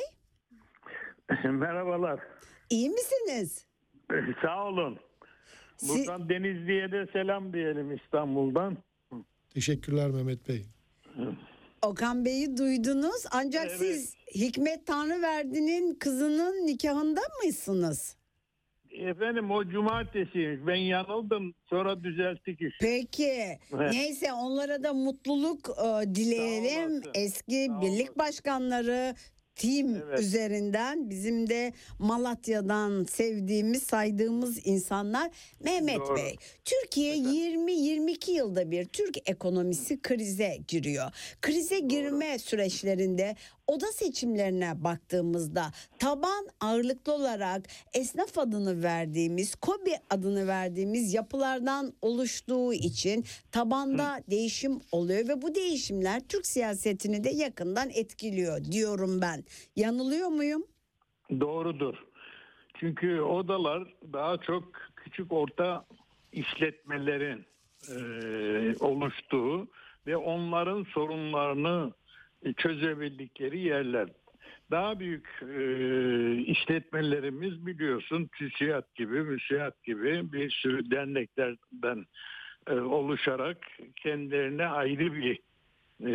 Merhabalar. iyi misiniz? Sağ olun. Si- Buradan Denizli'ye de selam diyelim İstanbul'dan. Teşekkürler Mehmet Bey. Okan Bey'i duydunuz ancak Evet. siz Hikmet Tanrıverdi'nin kızının nikahında mısınız? Efendim o cumartesiymiş. Ben yanıldım. Sonra düzelttik işte. Peki. Evet. Neyse, onlara da mutluluk e, dileyelim. olasın. Eski Sağ birlik olasın. başkanları Team Evet. üzerinden bizim de Malatya'dan sevdiğimiz, saydığımız insanlar. Mehmet Doğru. Bey, Türkiye yirmi yirmi iki yılda bir Türk ekonomisi krize giriyor. Krize girme süreçlerinde oda seçimlerine baktığımızda taban ağırlıklı olarak esnaf adını verdiğimiz, KOBİ adını verdiğimiz yapılardan oluştuğu için tabanda değişim oluyor ve bu değişimler Türk siyasetini de yakından etkiliyor diyorum ben. Yanılıyor muyum? Doğrudur. Çünkü odalar daha çok küçük orta işletmelerin e, oluştuğu ve onların sorunlarını çözebildikleri yerler. Daha büyük e, işletmelerimiz biliyorsun TÜSİAD gibi, MÜSİAD gibi bir sürü derneklerden e, oluşarak kendilerine ayrı bir e,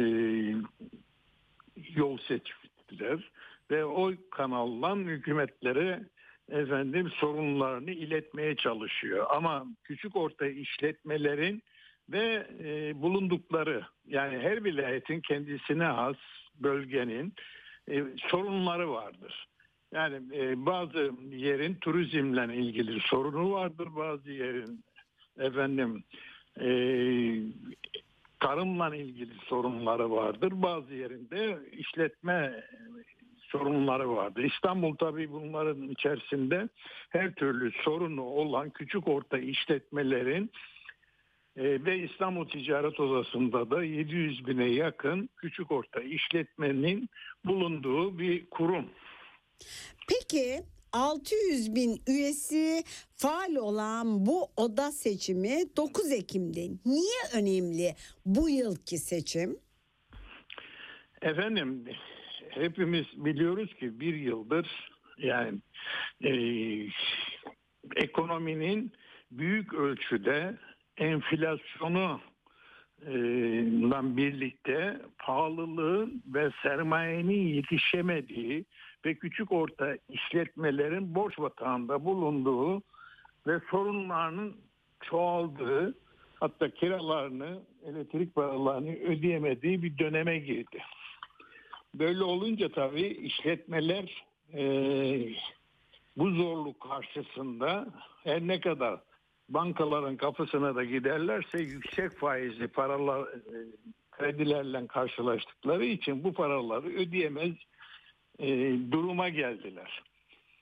yol seçtiler ve o kanaldan hükümetlere efendim sorunlarını iletmeye çalışıyor. Ama küçük orta işletmelerin ve e, bulundukları, yani her vilayetin kendisine has bölgenin e, sorunları vardır. Yani e, bazı yerin turizmle ilgili sorunu vardır, bazı yerin efendim e, tarımla ilgili sorunları vardır, bazı yerinde işletme sorunları vardır. İstanbul tabii bunların içerisinde her türlü sorunu olan küçük orta işletmelerin e, ve İstanbul Ticaret Odası'nda da yedi yüz bine yakın küçük orta işletmenin bulunduğu bir kurum. Peki altı yüz bin üyesi faal olan bu oda seçimi dokuz Ekim'de niye önemli bu yılki seçim? Efendim hepimiz biliyoruz ki bir yıldır yani e, ekonominin büyük ölçüde enflasyonu e, birlikte pahalılığın ve sermayenin yetişemediği ve küçük orta işletmelerin borç batağında bulunduğu ve sorunlarının çoğaldığı, hatta kiralarını, elektrik paralarını ödeyemediği bir döneme girdi. Böyle olunca tabii işletmeler e, bu zorluk karşısında her ne kadar bankaların kapısına da giderlerse yüksek faizli paralar, e, kredilerle karşılaştıkları için bu paraları ödeyemez e, duruma geldiler.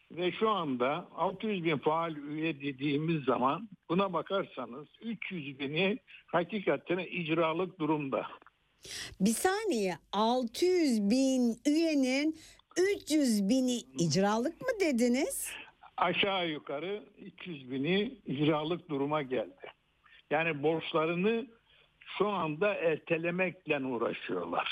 Ve şu anda altı yüz bin faal üye dediğimiz zaman buna bakarsanız üç yüz bini hakikaten icralık durumda. Bir saniye, altı yüz bin üyenin üç yüz bini icralık mı dediniz? Aşağı yukarı üç yüz bini icralık duruma geldi. Yani borçlarını şu anda ertelemekle uğraşıyorlar.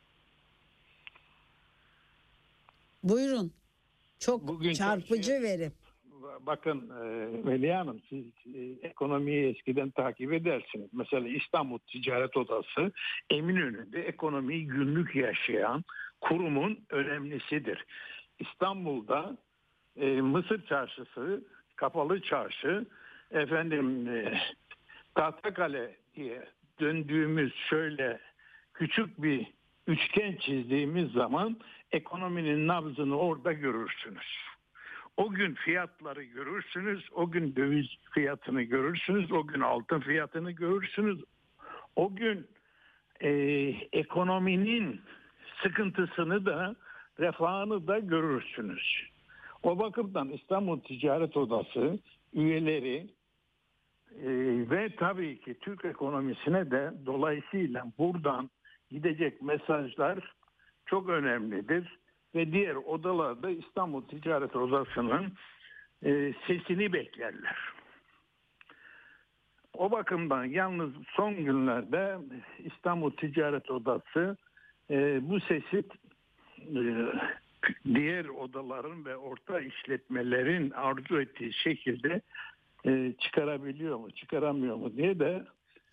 Buyurun. Çok Bugün çarpıcı çarşıya- veri. Bakın e, Melih Hanım, siz e, ekonomiyi eskiden takip edersiniz. Mesela İstanbul Ticaret Odası Eminönü'nde ekonomiyi günlük yaşayan kurumun önemlisidir. İstanbul'da e, Mısır Çarşısı, Kapalı Çarşı, efendim e, Tahtakale diye döndüğümüz şöyle küçük bir üçgen çizdiğimiz zaman ekonominin nabzını orada görürsünüz. O gün fiyatları görürsünüz, o gün döviz fiyatını görürsünüz, o gün altın fiyatını görürsünüz. O gün e, ekonominin sıkıntısını da, refahını da görürsünüz. O bakımdan İstanbul Ticaret Odası üyeleri e, ve tabii ki Türk ekonomisine de dolayısıyla buradan gidecek mesajlar çok önemlidir. Ve diğer odalarda İstanbul Ticaret Odası'nın e, sesini beklerler. O bakımdan yalnız son günlerde İstanbul Ticaret Odası e, bu sesi e, diğer odaların ve orta işletmelerin arzu ettiği şekilde e, çıkarabiliyor mu, çıkaramıyor mu diye de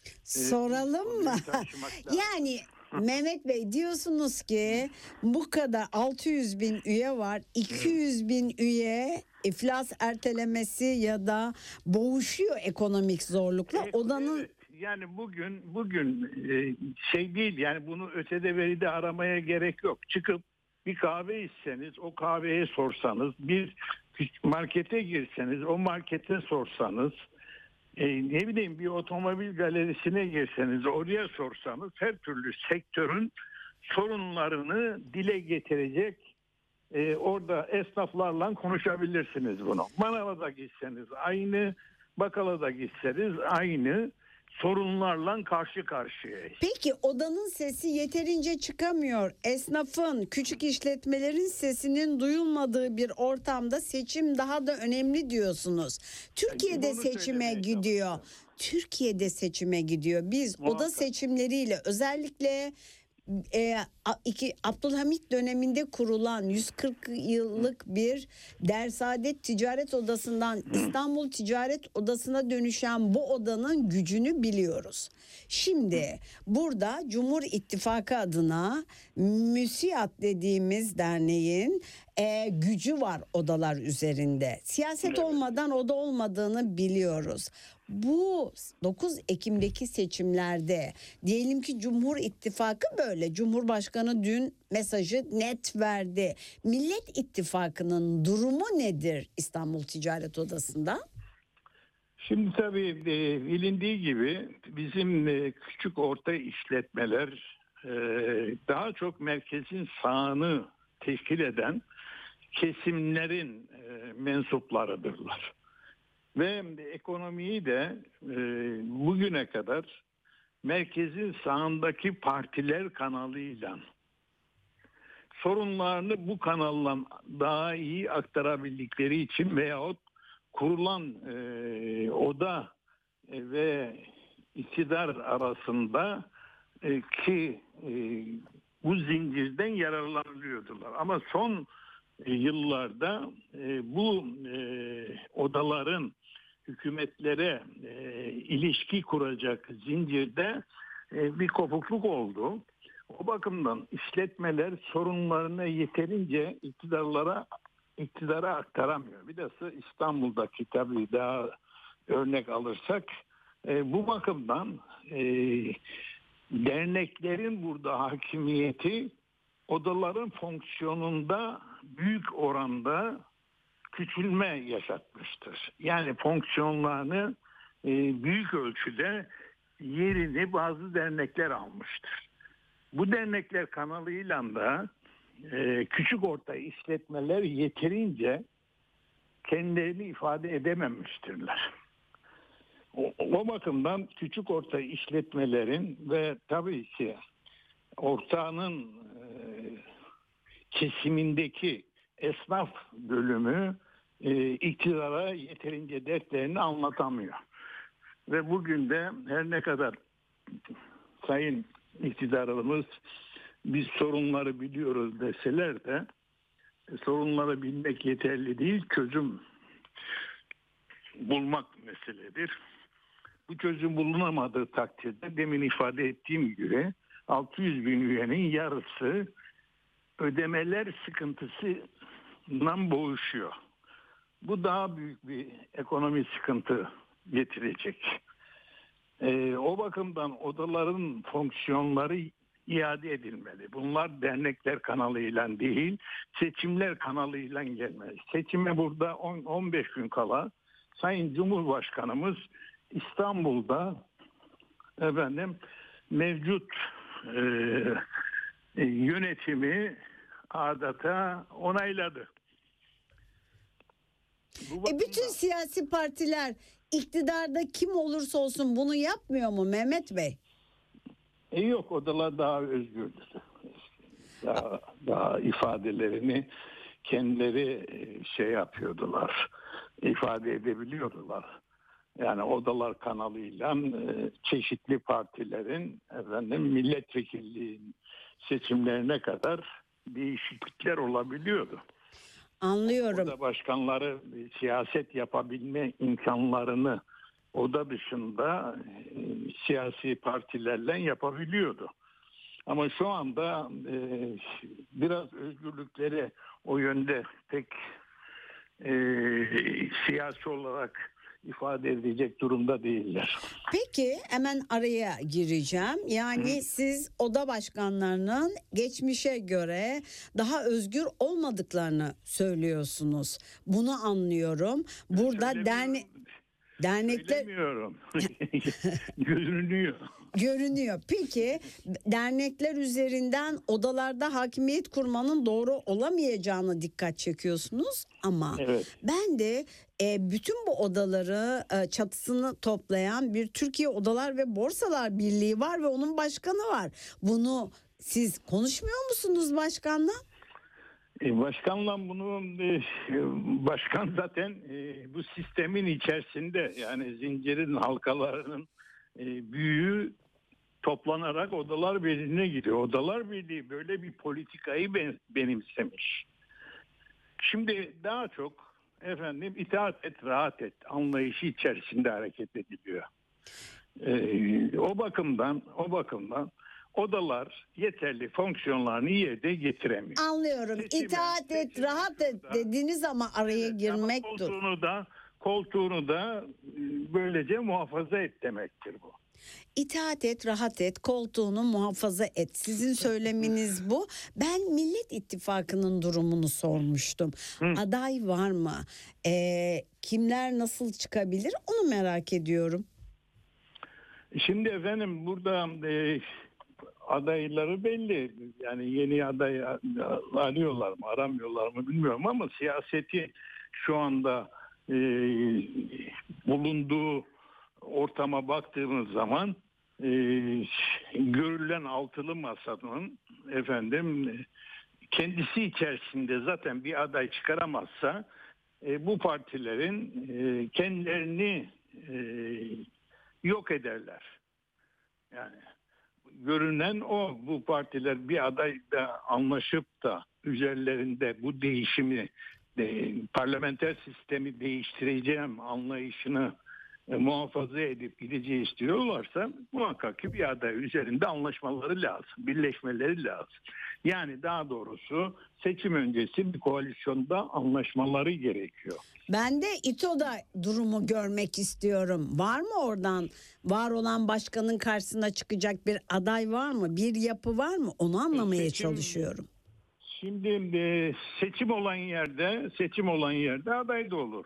Soralım mı? tartışmak lazım. Yani Mehmet Bey, diyorsunuz ki bu kadar altı yüz bin üye var, iki yüz bin üye iflas ertelemesi ya da boğuşuyor ekonomik zorlukla. Evet, Odanın evet. Yani bugün bugün e, şey değil, yani bunu ötede veride aramaya gerek yok. Çıkıp bir kahve içseniz, o kahveye sorsanız, bir markete girseniz, o markete sorsanız, e, ne bileyim bir otomobil galerisine girseniz, oraya sorsanız her türlü sektörün sorunlarını dile getirecek e, orada esnaflarla konuşabilirsiniz bunu. Manava da gitseniz aynı, bakkala da gitseniz aynı sorunlarla karşı karşıyayız. Peki odanın sesi yeterince çıkamıyor. Esnafın, küçük işletmelerin sesinin duyulmadığı bir ortamda seçim daha da önemli diyorsunuz. Türkiye'de Yani bunu seçime söylemeye gidiyor. çalışıyorum. Türkiye'de seçime gidiyor. Biz oda Muhakkak. seçimleriyle özellikle e, a- iki Abdülhamit döneminde kurulan yüz kırk yıllık bir Dersaadet Ticaret Odası'ndan İstanbul Ticaret Odası'na dönüşen bu odanın gücünü biliyoruz. Şimdi burada Cumhur İttifakı adına MÜSİAD dediğimiz derneğin e, gücü var odalar üzerinde. Siyaset olmadan oda olmadığını biliyoruz. Bu dokuz Ekim'deki seçimlerde diyelim ki Cumhur İttifakı böyle. Cumhurbaşkanı dün mesajı net verdi. Millet İttifakı'nın durumu nedir İstanbul Ticaret Odası'nda? Şimdi tabii e, bilindiği gibi bizim e, küçük orta işletmeler e, daha çok merkezin sağını teşkil eden kesimlerin e, mensuplarıdırlar. Ve ekonomiyi de e, bugüne kadar merkezin sağındaki partiler kanalıyla sorunlarını bu kanalla daha iyi aktarabildikleri için veyahut kurulan e, oda e, ve iktidar arasında e, ki e, bu zincirden yararlanılıyordular. Ama son e, yıllarda e, bu e, odaların hükümetlere e, ilişki kuracak zincirde e, bir kopukluk oldu. O bakımdan işletmeler sorunlarını yeterince iktidarlara iktidara aktaramıyor. Bir de İstanbul'daki tabii daha örnek alırsak e, bu bakımdan e, derneklerin burada hakimiyeti odaların fonksiyonunda büyük oranda küçülme yaşatmıştır. Yani fonksiyonlarını e, büyük ölçüde yerini bazı dernekler almıştır. Bu dernekler kanalıyla da e, küçük orta işletmeler yeterince kendilerini ifade edememiştirler. O, o bakımdan küçük orta işletmelerin ve tabii ki ortağının e, kesimindeki esnaf bölümü e, iktidara yeterince dertlerini anlatamıyor. Ve bugün de her ne kadar sayın iktidarımız biz sorunları biliyoruz deseler de e, sorunları bilmek yeterli değil, çözüm bulmak meseledir. Bu çözüm bulunamadığı takdirde demin ifade ettiğim gibi altı yüz bin üyenin yarısı ödemeler sıkıntısından boğuşuyor. Bu daha büyük bir ekonomi sıkıntı getirecek. Ee, o bakımdan odaların fonksiyonları iade edilmeli. Bunlar dernekler kanalıyla değil, seçimler kanalıyla gelmeli. Seçime burada on beş gün kala Sayın Cumhurbaşkanımız İstanbul'da efendim mevcut e, e, yönetimi adeta onayladı. Bu E bütün siyasi partiler iktidarda kim olursa olsun bunu yapmıyor mu Mehmet Bey? E yok, odalar daha özgürdür. Daha, daha ifadelerini kendileri şey yapıyordular, ifade edebiliyordular. Yani odalar kanalıyla e, çeşitli partilerin efendim milletvekilliği seçimlerine kadar değişiklikler olabiliyordu. Anlıyorum. Oda başkanları siyaset yapabilme imkanlarını oda dışında e, siyasi partilerle yapabiliyordu. Ama şu anda e, biraz özgürlükleri o yönde pek e, siyasi olarak ifade edecek durumda değiller. Peki hemen araya gireceğim. Yani Hı. siz oda başkanlarının geçmişe göre daha özgür olmadıklarını söylüyorsunuz. Bunu anlıyorum. Burada derne dernekler Söylemiyorum. Görünüyor. Görünüyor. Peki dernekler üzerinden odalarda hakimiyet kurmanın doğru olamayacağına dikkat çekiyorsunuz ama evet. ben de e, bütün bu odaları e, çatısını toplayan bir Türkiye Odalar ve Borsalar Birliği var ve onun başkanı var. Bunu siz konuşmuyor musunuz başkanla? E, başkanla bunu e, başkan zaten e, bu sistemin içerisinde, yani zincirin halkalarının e, büyüğü toplanarak Odalar Birliği'ne gidiyor. Odalar Birliği böyle bir politikayı ben, benimsemiş. Şimdi daha çok efendim itaat et, rahat et anlayışı içerisinde hareket ediliyor. E, o bakımdan o bakımdan odalar yeterli fonksiyonlarını yerine getiremiyor. Anlıyorum. Seçime, İtaat et, seçime, rahat et dediniz ama araya evet, girmek dur. Koltuğunu da, koltuğunu da böylece muhafaza et demektir bu. İtaat et, rahat et, koltuğunu muhafaza et. Sizin söyleminiz bu. Ben Millet İttifakı'nın durumunu sormuştum. Hı. Aday var mı? Ee, kimler nasıl çıkabilir? Onu merak ediyorum. Şimdi efendim burada e, adayları belli. Yani yeni aday arıyorlar mı, aramıyorlar mı bilmiyorum ama siyaseti şu anda e, bulunduğu ortama baktığımız zaman e, görülen altılı masanın efendim kendisi içerisinde zaten bir aday çıkaramazsa e, bu partilerin e, kendilerini e, yok ederler. Yani görünen o, bu partiler bir adayla anlaşıp da üzerlerinde bu değişimi e, parlamenter sistemi değiştireceğim anlayışını e, muhafaza edip gideceği istiyorlarsa muhakkak ki bir aday üzerinde anlaşmaları lazım, birleşmeleri lazım. Yani daha doğrusu seçim öncesi bir koalisyonda anlaşmaları gerekiyor. Ben de İTO'da durumu görmek istiyorum. Var mı oradan var olan başkanın karşısına çıkacak bir aday var mı? Bir yapı var mı? Onu anlamaya seçim, çalışıyorum. Şimdi e, seçim olan yerde, seçim olan yerde aday da olur.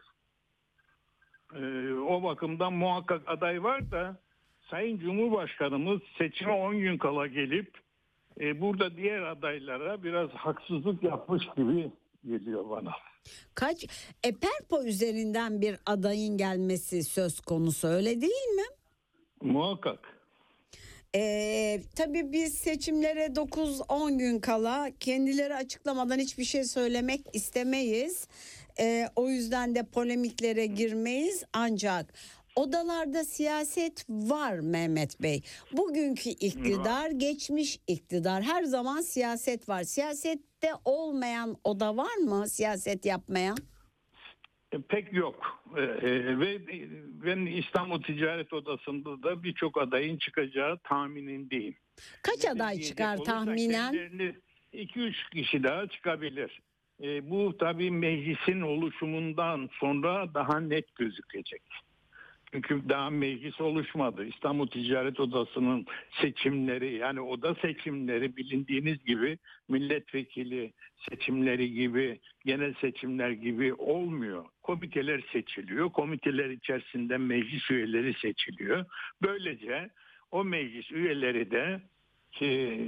E, o bakımdan muhakkak aday var da Sayın Cumhurbaşkanımız seçime on gün kala gelip e, burada diğer adaylara biraz haksızlık yapmış gibi geliyor bana. Kaç e, Perpo üzerinden bir adayın gelmesi söz konusu, öyle değil mi? Muhakkak. Ee, tabii biz seçimlere dokuz on gün kala kendileri açıklamadan hiçbir şey söylemek istemeyiz. Ee, o yüzden de polemiklere girmeyiz. Ancak odalarda siyaset var Mehmet Bey. Bugünkü iktidar, geçmiş iktidar, her zaman siyaset var. Siyasette olmayan oda var mı, siyaset yapmayan? E, Pek yok. E, e, ve e, ben İstanbul Ticaret Odası'nda da birçok adayın çıkacağı tahminindeyim. Kaç aday Diyecek çıkar olursak tahminen? iki üç kişi daha çıkabilir. E, bu tabii meclisin oluşumundan sonra daha net gözükecek. Çünkü daha meclis oluşmadı. İstanbul Ticaret Odası'nın seçimleri, yani oda seçimleri bilindiğiniz gibi milletvekili seçimleri gibi, genel seçimler gibi olmuyor. Komiteler seçiliyor. Komiteler içerisinde meclis üyeleri seçiliyor. Böylece o meclis üyeleri de e,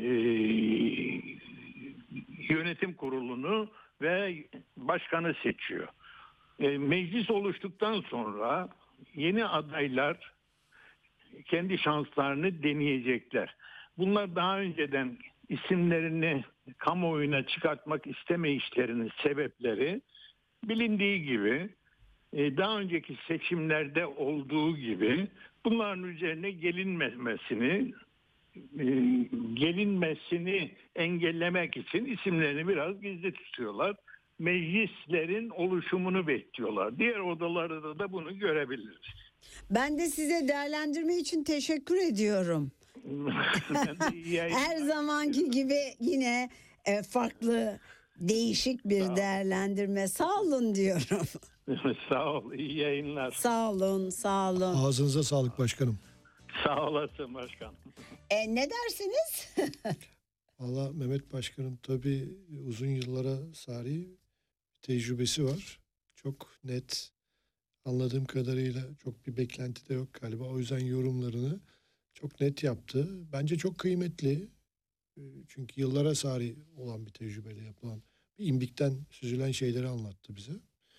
yönetim kurulunu ve başkanı seçiyor. E, meclis oluştuktan sonra yeni adaylar kendi şanslarını deneyecekler. Bunlar daha önceden isimlerini kamuoyuna çıkartmak istemeyişlerinin sebepleri bilindiği gibi, daha önceki seçimlerde olduğu gibi bunların üzerine gelinmemesini gelinmesini engellemek için isimlerini biraz gizli tutuyorlar. Meclislerin oluşumunu bekliyorlar. Diğer odalarda da bunu görebiliriz. Ben de size değerlendirme için teşekkür ediyorum. Her zamanki gibi yine e, farklı, değişik bir Sağ değerlendirme. Sağ olun diyorum. Sağ ol, iyi yayınlar. Sağ olun, sağ olun. Ağzınıza sağlık başkanım. Sağ olasın başkan. E, ne dersiniz? Valla Mehmet Başkanım tabii uzun yıllara sari tecrübesi var. Çok net, anladığım kadarıyla çok bir beklenti de yok galiba. O yüzden yorumlarını çok net yaptı. Bence çok kıymetli. Çünkü yıllara sari olan bir tecrübeyle yapılan bir imbikten süzülen şeyleri anlattı bize.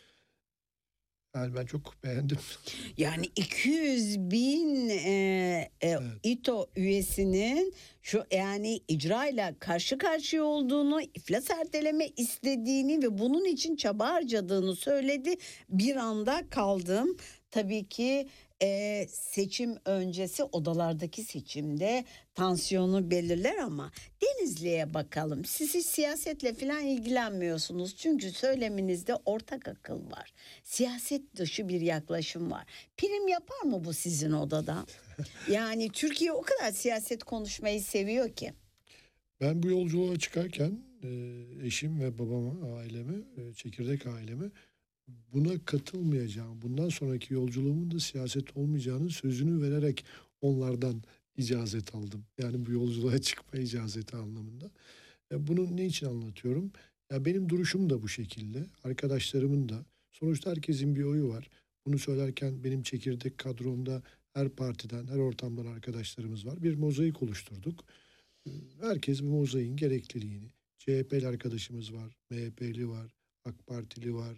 Yani ben çok beğendim. Yani iki yüz bin e, e, Evet. İTO üyesinin şu yani icrayla karşı karşıya olduğunu, iflas erteleme istediğini ve bunun için çaba harcadığını söyledi. Bir anda kaldım. Tabii ki e, seçim öncesi odalardaki seçimde tansiyonu belirler ama Denizli'ye bakalım. Siz hiç siyasetle falan ilgilenmiyorsunuz. Çünkü söyleminizde ortak akıl var. Siyaset dışı bir yaklaşım var. Prim yapar mı bu sizin odada? Yani Türkiye o kadar siyaset konuşmayı seviyor ki. Ben bu yolculuğa çıkarken e, eşim ve babama, aileme, e, çekirdek aileme buna katılmayacağım, bundan sonraki yolculuğumun da siyaset olmayacağının sözünü vererek onlardan icazet aldım. Yani bu yolculuğa çıkma icazeti anlamında. Ya bunu ne için anlatıyorum? Ya benim duruşum da bu şekilde. Arkadaşlarımın da. Sonuçta herkesin bir oyu var. Bunu söylerken benim çekirdek kadromda her partiden, her ortamdan arkadaşlarımız var. Bir mozaik oluşturduk. Herkes bu mozaiğin gerekliliğini. C H P'li arkadaşımız var, M H P'li var, AK Partili var,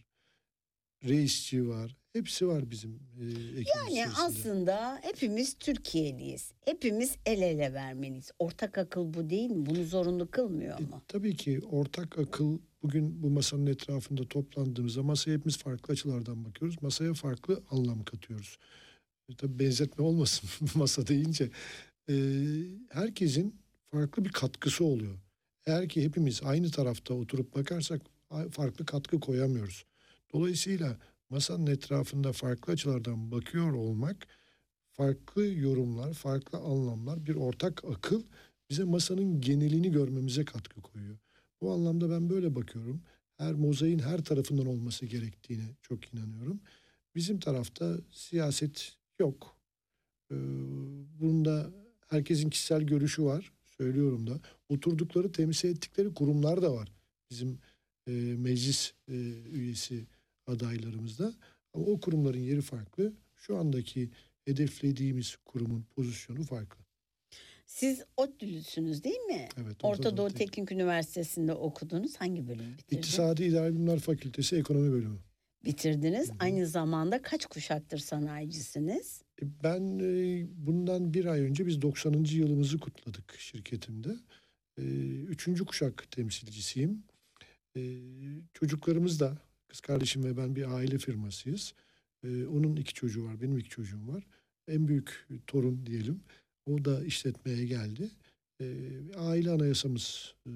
reisçi var. Hepsi var bizim e, ekibimiz Yani içerisinde. aslında hepimiz Türkiye'liyiz. Hepimiz el ele vermeliyiz. Ortak akıl bu değil mi? Bunu zorunlu kılmıyor E, mu? tabii ki ortak akıl, bugün bu masanın etrafında toplandığımızda masaya hepimiz farklı açılardan bakıyoruz. Masaya farklı anlam katıyoruz. E, tabii benzetme olmasın masa deyince. E, herkesin farklı bir katkısı oluyor. Eğer ki hepimiz aynı tarafta oturup bakarsak farklı katkı koyamıyoruz. Dolayısıyla masanın etrafında farklı açılardan bakıyor olmak, farklı yorumlar, farklı anlamlar, bir ortak akıl bize masanın genelini görmemize katkı koyuyor. Bu anlamda ben böyle bakıyorum. Her mozaiğin her tarafından olması gerektiğine çok inanıyorum. Bizim tarafta siyaset yok. Ee, bunda herkesin kişisel görüşü var. Söylüyorum da. Oturdukları, temsil ettikleri kurumlar da var. Bizim e, meclis e, üyesi adaylarımızda. Ama o kurumların yeri farklı. Şu andaki hedeflediğimiz kurumun pozisyonu farklı. Siz ODTÜ'lüsünüz değil mi? Evet, Orta Orta Doğu Doğu Teknik Üniversitesi'nde okudunuz. Hangi bölüm bitirdiniz? İktisadi İdari Bilimler Fakültesi Ekonomi Bölümü. Bitirdiniz. Aynı zamanda kaç kuşaktır sanayicisiniz? E, Ben e, bundan bir ay önce biz doksanıncı yılımızı kutladık şirketimde. E, Üçüncü kuşak temsilcisiyim. E, Çocuklarımız da, kız kardeşim ve ben bir aile firmasıyız. E, Onun iki çocuğu var, benim iki çocuğum var. En büyük torun diyelim. O da işletmeye geldi. E, Aile anayasamız e,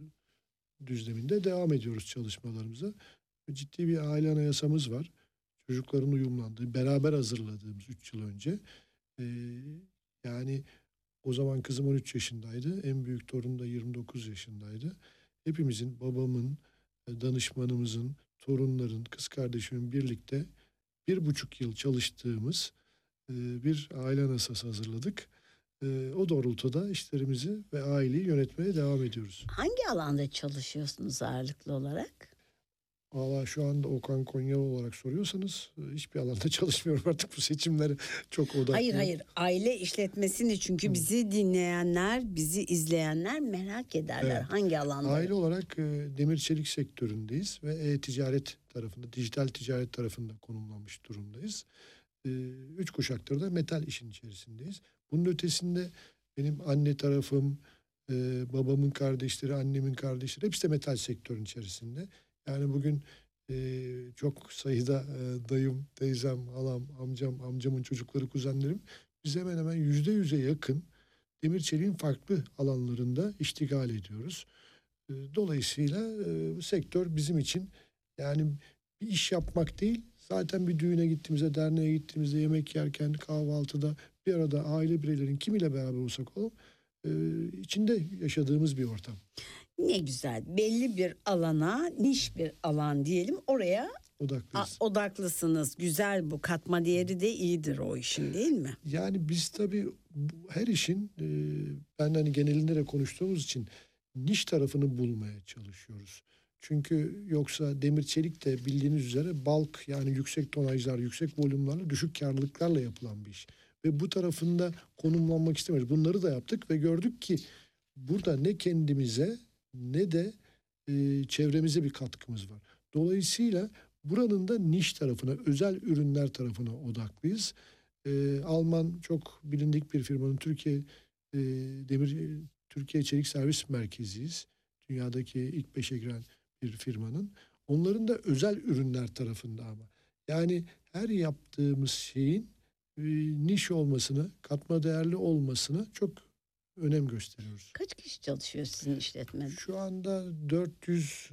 düzleminde devam ediyoruz çalışmalarımıza. Ciddi bir aile anayasamız var. Çocukların uyumlandığı, beraber hazırladığımız üç yıl önce. Ee, yani o zaman kızım on üç yaşındaydı. En büyük torun da yirmi dokuz yaşındaydı. Hepimizin, babamın, e, danışmanımızın, torunların, kız kardeşimin birlikte bir buçuk yıl çalıştığımız e, bir aile anayasası hazırladık. E, o doğrultuda işlerimizi ve aileyi yönetmeye devam ediyoruz. Hangi alanda çalışıyorsunuz ağırlıklı olarak? Valla şu anda Okan Konyalı olarak soruyorsanız e, hiçbir alanda çalışmıyorum artık, bu seçimlere çok odaklıyım. Hayır hayır, aile işletmesini, çünkü bizi dinleyenler, bizi izleyenler merak ederler. Evet. Hangi alanda? Aile olarak e, demir çelik sektöründeyiz ve e-ticaret tarafında, dijital ticaret tarafında konumlanmış durumdayız. E, üç kuşaktır da metal işin içerisindeyiz. Bunun ötesinde benim anne tarafım, e, babamın kardeşleri, annemin kardeşleri hepsi de metal sektörün içerisinde. Yani bugün e, çok sayıda e, dayım, teyzem, halam, amcam, amcamın çocukları, kuzenlerim, biz hemen hemen yüzde yüze yakın demir çeliğin farklı alanlarında iştigal ediyoruz. E, dolayısıyla e, bu sektör bizim için yani bir iş yapmak değil, zaten bir düğüne gittiğimizde, derneğe gittiğimizde, yemek yerken, kahvaltıda bir arada aile bireylerin kimiyle beraber olsak olalım, e, içinde yaşadığımız bir ortam. Ne güzel, belli bir alana, niş bir alan diyelim, oraya Odaklıyız. a- odaklısınız. Güzel, bu katma değeri de iyidir o işin, değil mi? Yani biz tabii bu- her işin e, ben hani genelinde de konuştuğumuz için niş tarafını bulmaya çalışıyoruz. Çünkü yoksa demir çelik de bildiğiniz üzere bulk, yani yüksek tonajlar, yüksek volümlerle, düşük karlılıklarla yapılan bir iş. Ve bu tarafında konumlanmak istemiyoruz. Bunları da yaptık ve gördük ki burada ne kendimize ne de e, çevremize bir katkımız var. Dolayısıyla buranın da niş tarafına, özel ürünler tarafına odaklıyız. E, Alman çok bilindik bir firmanın Türkiye e, Demir Türkiye Çelik Servis Merkeziyiz. Dünyadaki ilk beşe giren bir firmanın. Onların da özel ürünler tarafında ama. Yani her yaptığımız şeyin e, niş olmasını, katma değerli olmasına çok önem gösteriyoruz. Kaç kişi çalışıyor sizin işletmede? Şu anda dört yüz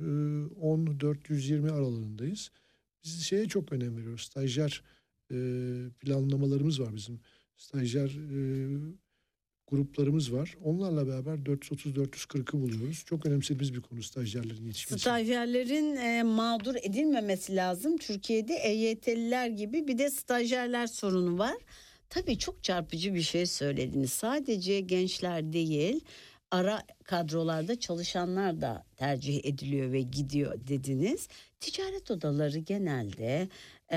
on dört yüz yirmi aralığındayız. Biz şeye çok önem veriyoruz. Stajyer e, planlamalarımız var bizim. Stajyer e, gruplarımız var. Onlarla beraber dört yüz otuz dört yüz kırkı buluyoruz. Çok önemsediğimiz bir konu stajyerlerin yetişmesi. Stajyerlerin e, mağdur edilmemesi lazım. Türkiye'de E Y T'liler gibi bir de stajyerler sorunu var. Tabii çok çarpıcı bir şey söylediniz. Sadece gençler değil, ara kadrolarda çalışanlar da tercih ediliyor ve gidiyor dediniz. Ticaret odaları genelde e,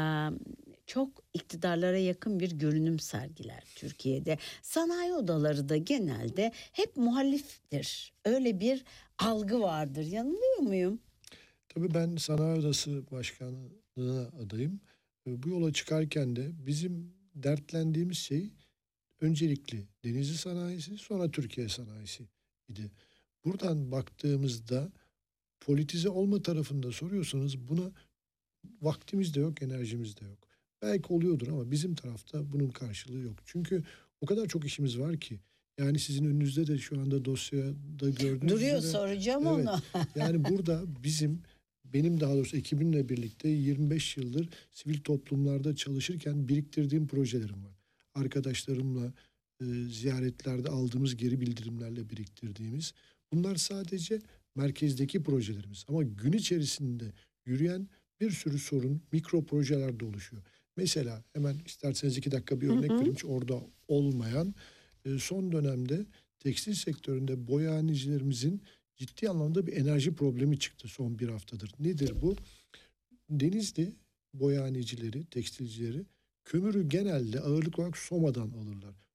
çok iktidarlara yakın bir görünüm sergiler Türkiye'de. Sanayi odaları da genelde hep muhaliftir. Öyle bir algı vardır. Yanılıyor muyum? Tabii ben Sanayi Odası Başkanlığı'na adayım. E, Bu yola çıkarken de bizim dertlendiğimiz şey öncelikli Denizli sanayisi, sonra Türkiye sanayisi idi. Buradan baktığımızda politize olma tarafında soruyorsanız buna vaktimiz de yok, enerjimiz de yok. Belki oluyordur ama bizim tarafta bunun karşılığı yok. Çünkü o kadar çok işimiz var ki. Yani sizin önünüzde de şu anda dosyada gördüğünüz Duruyor, üzere. soracağım Evet. onu. Yani burada bizim, benim daha doğrusu ekibimle birlikte yirmi beş yıldır sivil toplumlarda çalışırken biriktirdiğim projelerim var. Arkadaşlarımla e, ziyaretlerde aldığımız geri bildirimlerle biriktirdiğimiz. Bunlar sadece merkezdeki projelerimiz. Ama gün içerisinde yürüyen bir sürü sorun, mikro projeler de oluşuyor. Mesela hemen isterseniz iki dakika bir örnek Hı hı. vereyim. Hiç orada olmayan e, son dönemde tekstil sektöründe boyanecilerimizin ciddi anlamda bir enerji problemi çıktı son bir haftadır. Nedir bu? Denizli boyanecileri, tekstilcileri kömürü genelde ağırlık olarak Soma'dan alırlar.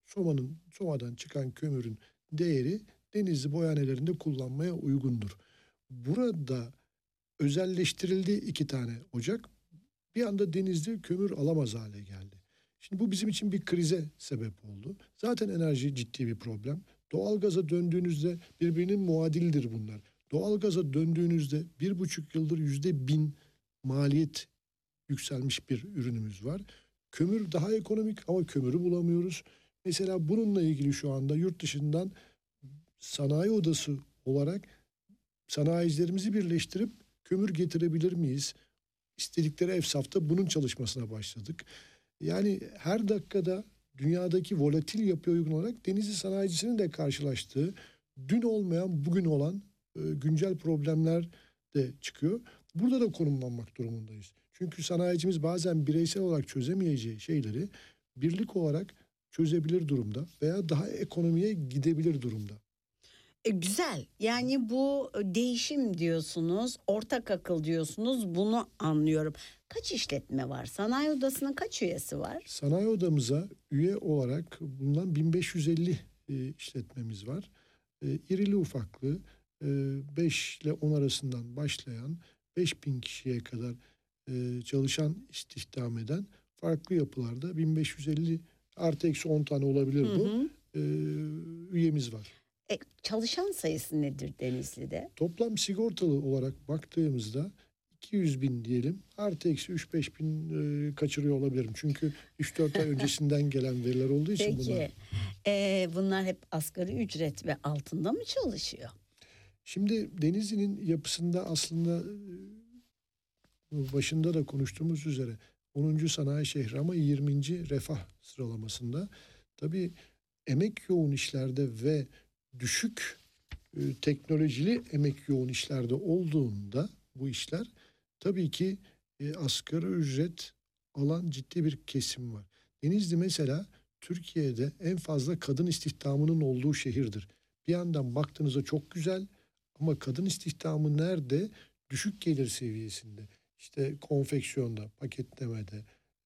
Soma'nın Soma'dan çıkan kömürün değeri Denizli boyanelerinde kullanmaya uygundur. Burada özelleştirildi iki tane ocak. Bir anda Denizli kömür alamaz hale geldi. Şimdi bu bizim için bir krize sebep oldu. Zaten enerji ciddi bir problem. Doğalgaza döndüğünüzde birbirinin muadildir bunlar. Doğalgaza döndüğünüzde bir buçuk yıldır yüzde bin maliyet yükselmiş bir ürünümüz var. Kömür daha ekonomik ama kömürü bulamıyoruz. Mesela bununla ilgili şu anda yurt dışından sanayi odası olarak sanayicilerimizi birleştirip kömür getirebilir miyiz? İstedikleri efsafta bunun çalışmasına başladık. Yani her dakikada dünyadaki volatil yapıya uygun olarak Denizli sanayicisinin de karşılaştığı dün olmayan bugün olan e, güncel problemler de çıkıyor. Burada da konumlanmak durumundayız. Çünkü sanayicimiz bazen bireysel olarak çözemeyeceği şeyleri birlik olarak çözebilir durumda veya daha ekonomiye gidebilir durumda. E, güzel. Yani bu değişim diyorsunuz, ortak akıl diyorsunuz. Bunu anlıyorum. Kaç işletme var? Sanayi Odası'nın kaç üyesi var? Sanayi odamıza üye olarak bulunan bin beş yüz elli e, işletmemiz var. E, irili ufaklı e, beş ile on arasından başlayan beş bin kişiye kadar e, çalışan istihdam eden farklı yapılarda bin beş yüz elli artı eksi on tane olabilir bu. Hı hı. E, üyemiz var. E, çalışan sayısı nedir Denizli'de? Toplam sigortalı olarak baktığımızda iki yüz bin diyelim. Artı eksi üç beş bin e, kaçırıyor olabilirim. Çünkü üç dört ay öncesinden gelen veriler olduğu için Peki. bunlar. E, bunlar hep asgari ücret ve altında mı çalışıyor? Şimdi Denizli'nin yapısında aslında e, başında da konuştuğumuz üzere onuncu sanayi şehri ama yirminci refah sıralamasında. Tabii emek yoğun işlerde ve düşük e, teknolojili emek yoğun işlerde olduğunda bu işler tabii ki e, asgari ücret alan ciddi bir kesim var. Denizli mesela Türkiye'de en fazla kadın istihdamının olduğu şehirdir. Bir yandan baktığınızda çok güzel ama kadın istihdamı nerede? Düşük gelir seviyesinde. İşte konfeksiyonda, paketlemede,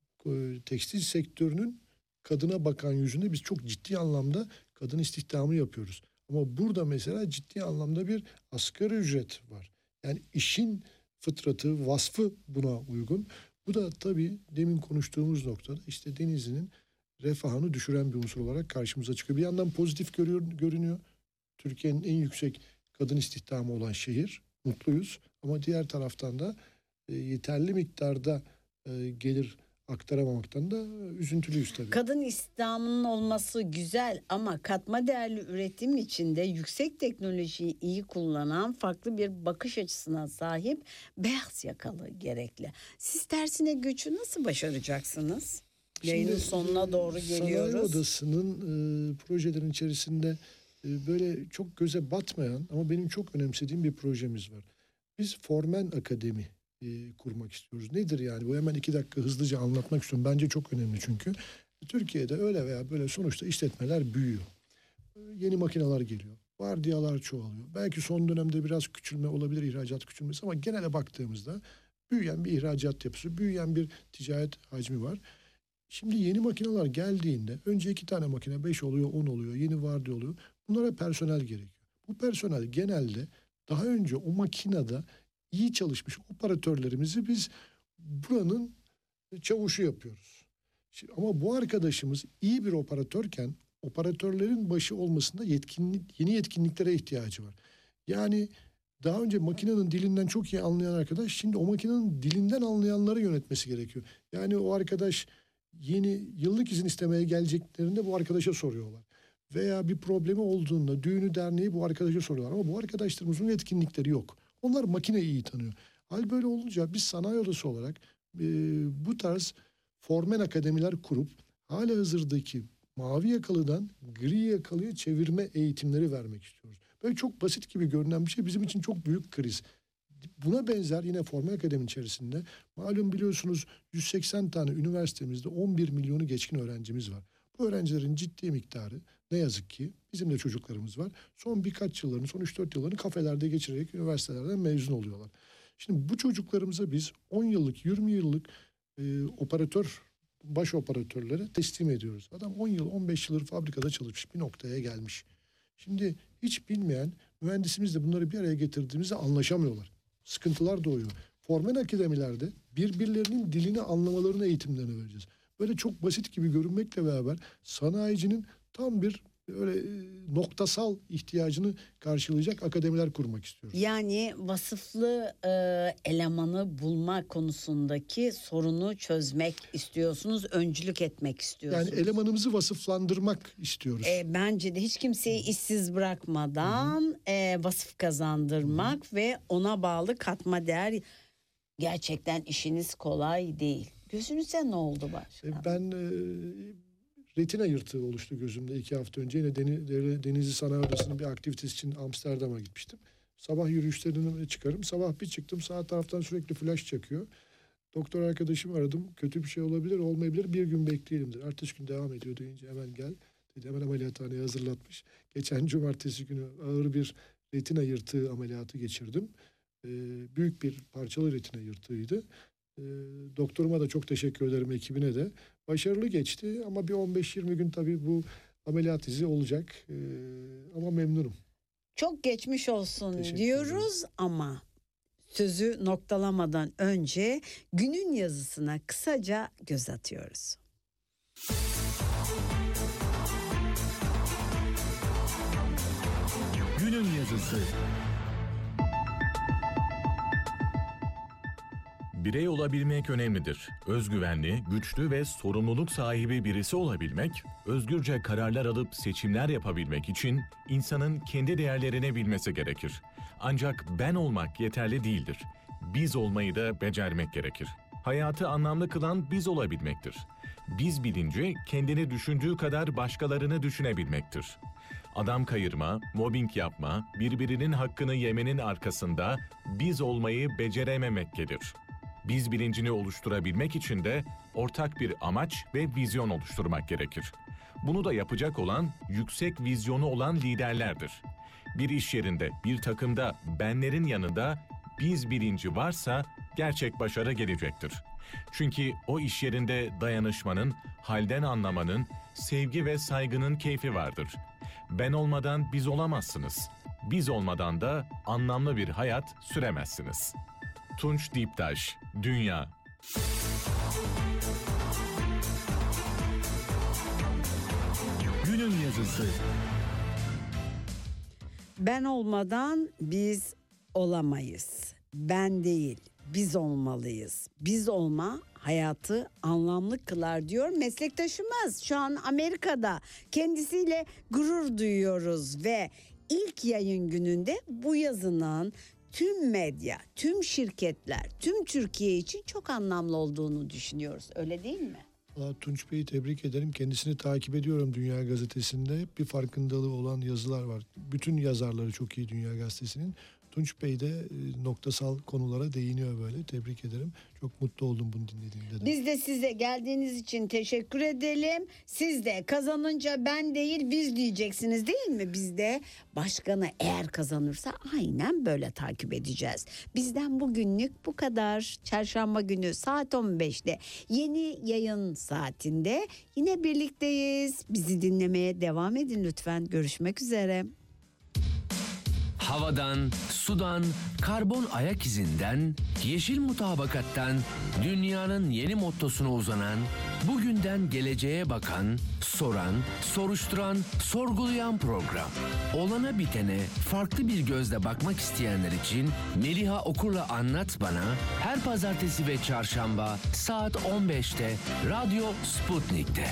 e, tekstil sektörünün kadına bakan yüzünde biz çok ciddi anlamda kadın istihdamı yapıyoruz. Ama burada mesela ciddi anlamda bir asgari ücret var. Yani işin fıtratı, vasfı buna uygun. Bu da tabii demin konuştuğumuz noktada işte Denizli'nin refahını düşüren bir unsur olarak karşımıza çıkıyor. Bir yandan pozitif görüyor, görünüyor. Türkiye'nin en yüksek kadın istihdamı olan şehir. Mutluyuz. Ama diğer taraftan da e, yeterli miktarda e, gelir aktaramamaktan da üzüntülüyüz tabii. Kadın istihdamının olması güzel ama katma değerli üretim içinde yüksek teknolojiyi iyi kullanan farklı bir bakış açısına sahip beyaz yakalı gerekli. Siz tersine göçü nasıl başaracaksınız? Yayının Şimdi, sonuna doğru geliyoruz. Sanayi Odası'nın e, projelerin içerisinde e, böyle çok göze batmayan ama benim çok önemsediğim bir projemiz var. Biz Formen Akademi kurmak istiyoruz. Nedir yani? Bu hemen iki dakika hızlıca anlatmak istiyorum. Bence çok önemli çünkü. Türkiye'de öyle veya böyle sonuçta işletmeler büyüyor. Yeni makineler geliyor. Vardiyalar çoğalıyor. Belki son dönemde biraz küçülme olabilir, ihracat küçülmesi ama genele baktığımızda büyüyen bir ihracat yapısı, büyüyen bir ticaret hacmi var. Şimdi yeni makineler geldiğinde önce iki tane makine beş oluyor, on oluyor, yeni vardiya oluyor. Bunlara personel gerekiyor. Bu personel genelde daha önce o makinede iyi çalışmış operatörlerimizi biz buranın çavuşu yapıyoruz. Şimdi, ama bu arkadaşımız iyi bir operatörken operatörlerin başı olmasında yetkinlik, yeni yetkinliklere ihtiyacı var. Yani daha önce makinenin dilinden çok iyi anlayan arkadaş şimdi o makinenin dilinden anlayanları yönetmesi gerekiyor. Yani o arkadaş yeni yıllık izin istemeye geleceklerinde bu arkadaşa soruyorlar. Veya bir problemi olduğunda düğünü derneği bu arkadaşa soruyorlar. Ama bu arkadaşlarımızın yetkinlikleri yok. Onlar makineyi iyi tanıyor. Hal böyle olunca biz sanayi odası olarak e, bu tarz formen akademiler kurup hala hazırdaki mavi yakalıdan gri yakalıya çevirme eğitimleri vermek istiyoruz. Böyle çok basit gibi görünen bir şey bizim için çok büyük kriz. Buna benzer yine formen akademi içerisinde malum biliyorsunuz yüz seksen tane üniversitemizde on bir milyonu geçkin öğrencimiz var. Bu öğrencilerin ciddi miktarı ne yazık ki bizim de çocuklarımız var. Son birkaç yıllarını, son üç dört yıllarını kafelerde geçirerek üniversitelerden mezun oluyorlar. Şimdi bu çocuklarımıza biz on yıllık, yirmi yıllık e, operatör baş operatörlere teslim ediyoruz. Adam on yıl on beş yıldır fabrikada çalışmış, bir noktaya gelmiş. Şimdi hiç bilmeyen mühendisimizle bunları bir araya getirdiğimizde anlaşamıyorlar. Sıkıntılar doğuyor. Formen akademilerde birbirlerinin dilini anlamalarını eğitimlerini vereceğiz. Böyle çok basit gibi görünmekle beraber sanayicinin tam bir öyle noktasal ihtiyacını karşılayacak akademiler kurmak istiyoruz. Yani vasıflı e, elemanı bulma konusundaki sorunu çözmek istiyorsunuz, öncülük etmek istiyorsunuz. Yani elemanımızı vasıflandırmak istiyoruz. E, bence de hiç kimseyi işsiz bırakmadan e, vasıf kazandırmak Hı. ve ona bağlı katma değer. Gerçekten işiniz kolay değil. Gözünüze ne oldu başkanım? Ben e, retina yırtığı oluştu gözümde iki hafta önce. Yine Deniz, Denizli Sanayi Odası'nın bir aktivitesi için Amsterdam'a gitmiştim. Sabah yürüyüşlerini çıkarım. Sabah bir çıktım, sağ taraftan sürekli flash çakıyor. Doktor arkadaşımı aradım. Kötü bir şey olabilir, olmayabilir. Bir gün bekleyelim dedi. Ertesi gün devam ediyor deyince hemen gel dedi. Hemen ameliyathaneye hazırlatmış. Geçen cumartesi günü ağır bir retina yırtığı ameliyatı geçirdim. Ee, büyük bir parçalı retina yırtığıydı. Ee, doktoruma da çok teşekkür ederim, ekibine de. Başarılı geçti ama bir on beş yirmi gün tabii bu ameliyat izi olacak. Ee, ama memnunum. Çok geçmiş olsun diyoruz ama sözü noktalamadan önce günün yazısına kısaca göz atıyoruz. Günün yazısı. Birey olabilmek önemlidir. Özgüvenli, güçlü ve sorumluluk sahibi birisi olabilmek, özgürce kararlar alıp seçimler yapabilmek için insanın kendi değerlerini bilmesi gerekir. Ancak ben olmak yeterli değildir. Biz olmayı da becermek gerekir. Hayatı anlamlı kılan biz olabilmektir. Biz bilinci kendini düşündüğü kadar başkalarını düşünebilmektir. Adam kayırma, mobbing yapma, birbirinin hakkını yemenin arkasında biz olmayı becerememek gelir. Biz bilincini oluşturabilmek için de ortak bir amaç ve vizyon oluşturmak gerekir. Bunu da yapacak olan yüksek vizyonu olan liderlerdir. Bir iş yerinde, bir takımda benlerin yanında biz bilinci varsa gerçek başarı gelecektir. Çünkü o iş yerinde dayanışmanın, halden anlamanın, sevgi ve saygının keyfi vardır. Ben olmadan biz olamazsınız. Biz olmadan da anlamlı bir hayat süremezsiniz. Tunç Diptaş, Dünya. Günün yazısı. Ben olmadan biz olamayız. Ben değil, biz olmalıyız. Biz olma hayatı anlamlı kılar diyor meslektaşımız. Şu an Amerika'da, kendisiyle gurur duyuyoruz ve ilk yayın gününde bu yazının tüm medya, tüm şirketler, tüm Türkiye için çok anlamlı olduğunu düşünüyoruz. Öyle değil mi? Tunç Bey'i tebrik ederim. Kendisini takip ediyorum Dünya Gazetesi'nde. Hep bir farkındalığı olan yazılar var. Bütün yazarları çok iyi Dünya Gazetesi'nin. Tunç Bey de e, noktasal konulara değiniyor böyle. Tebrik ederim. Çok mutlu oldum bunu dinlediğimde de. Biz de size geldiğiniz için teşekkür edelim. Siz de kazanınca ben değil biz diyeceksiniz değil mi? Biz de başkanı eğer kazanırsa aynen böyle takip edeceğiz. Bizden bugünlük bu kadar. Çarşamba günü saat on beşte yeni yayın saatinde yine birlikteyiz. Bizi dinlemeye devam edin lütfen. Görüşmek üzere. Havadan, sudan, karbon ayak izinden, yeşil mutabakattan dünyanın yeni mottosuna uzanan, bugünden geleceğe bakan, soran, soruşturan, sorgulayan program. Olana bitene farklı bir gözle bakmak isteyenler için Meliha Okur'la Anlat Bana her pazartesi ve çarşamba saat on beşte Radyo Sputnik'te.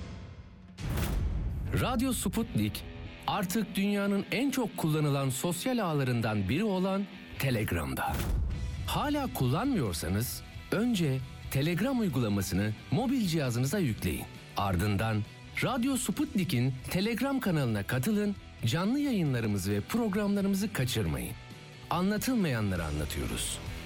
Radyo Sputnik artık dünyanın en çok kullanılan sosyal ağlarından biri olan Telegram'da. Hala kullanmıyorsanız önce Telegram uygulamasını mobil cihazınıza yükleyin. Ardından Radyo Sputnik'in Telegram kanalına katılın, canlı yayınlarımızı ve programlarımızı kaçırmayın. Anlatılmayanları anlatıyoruz.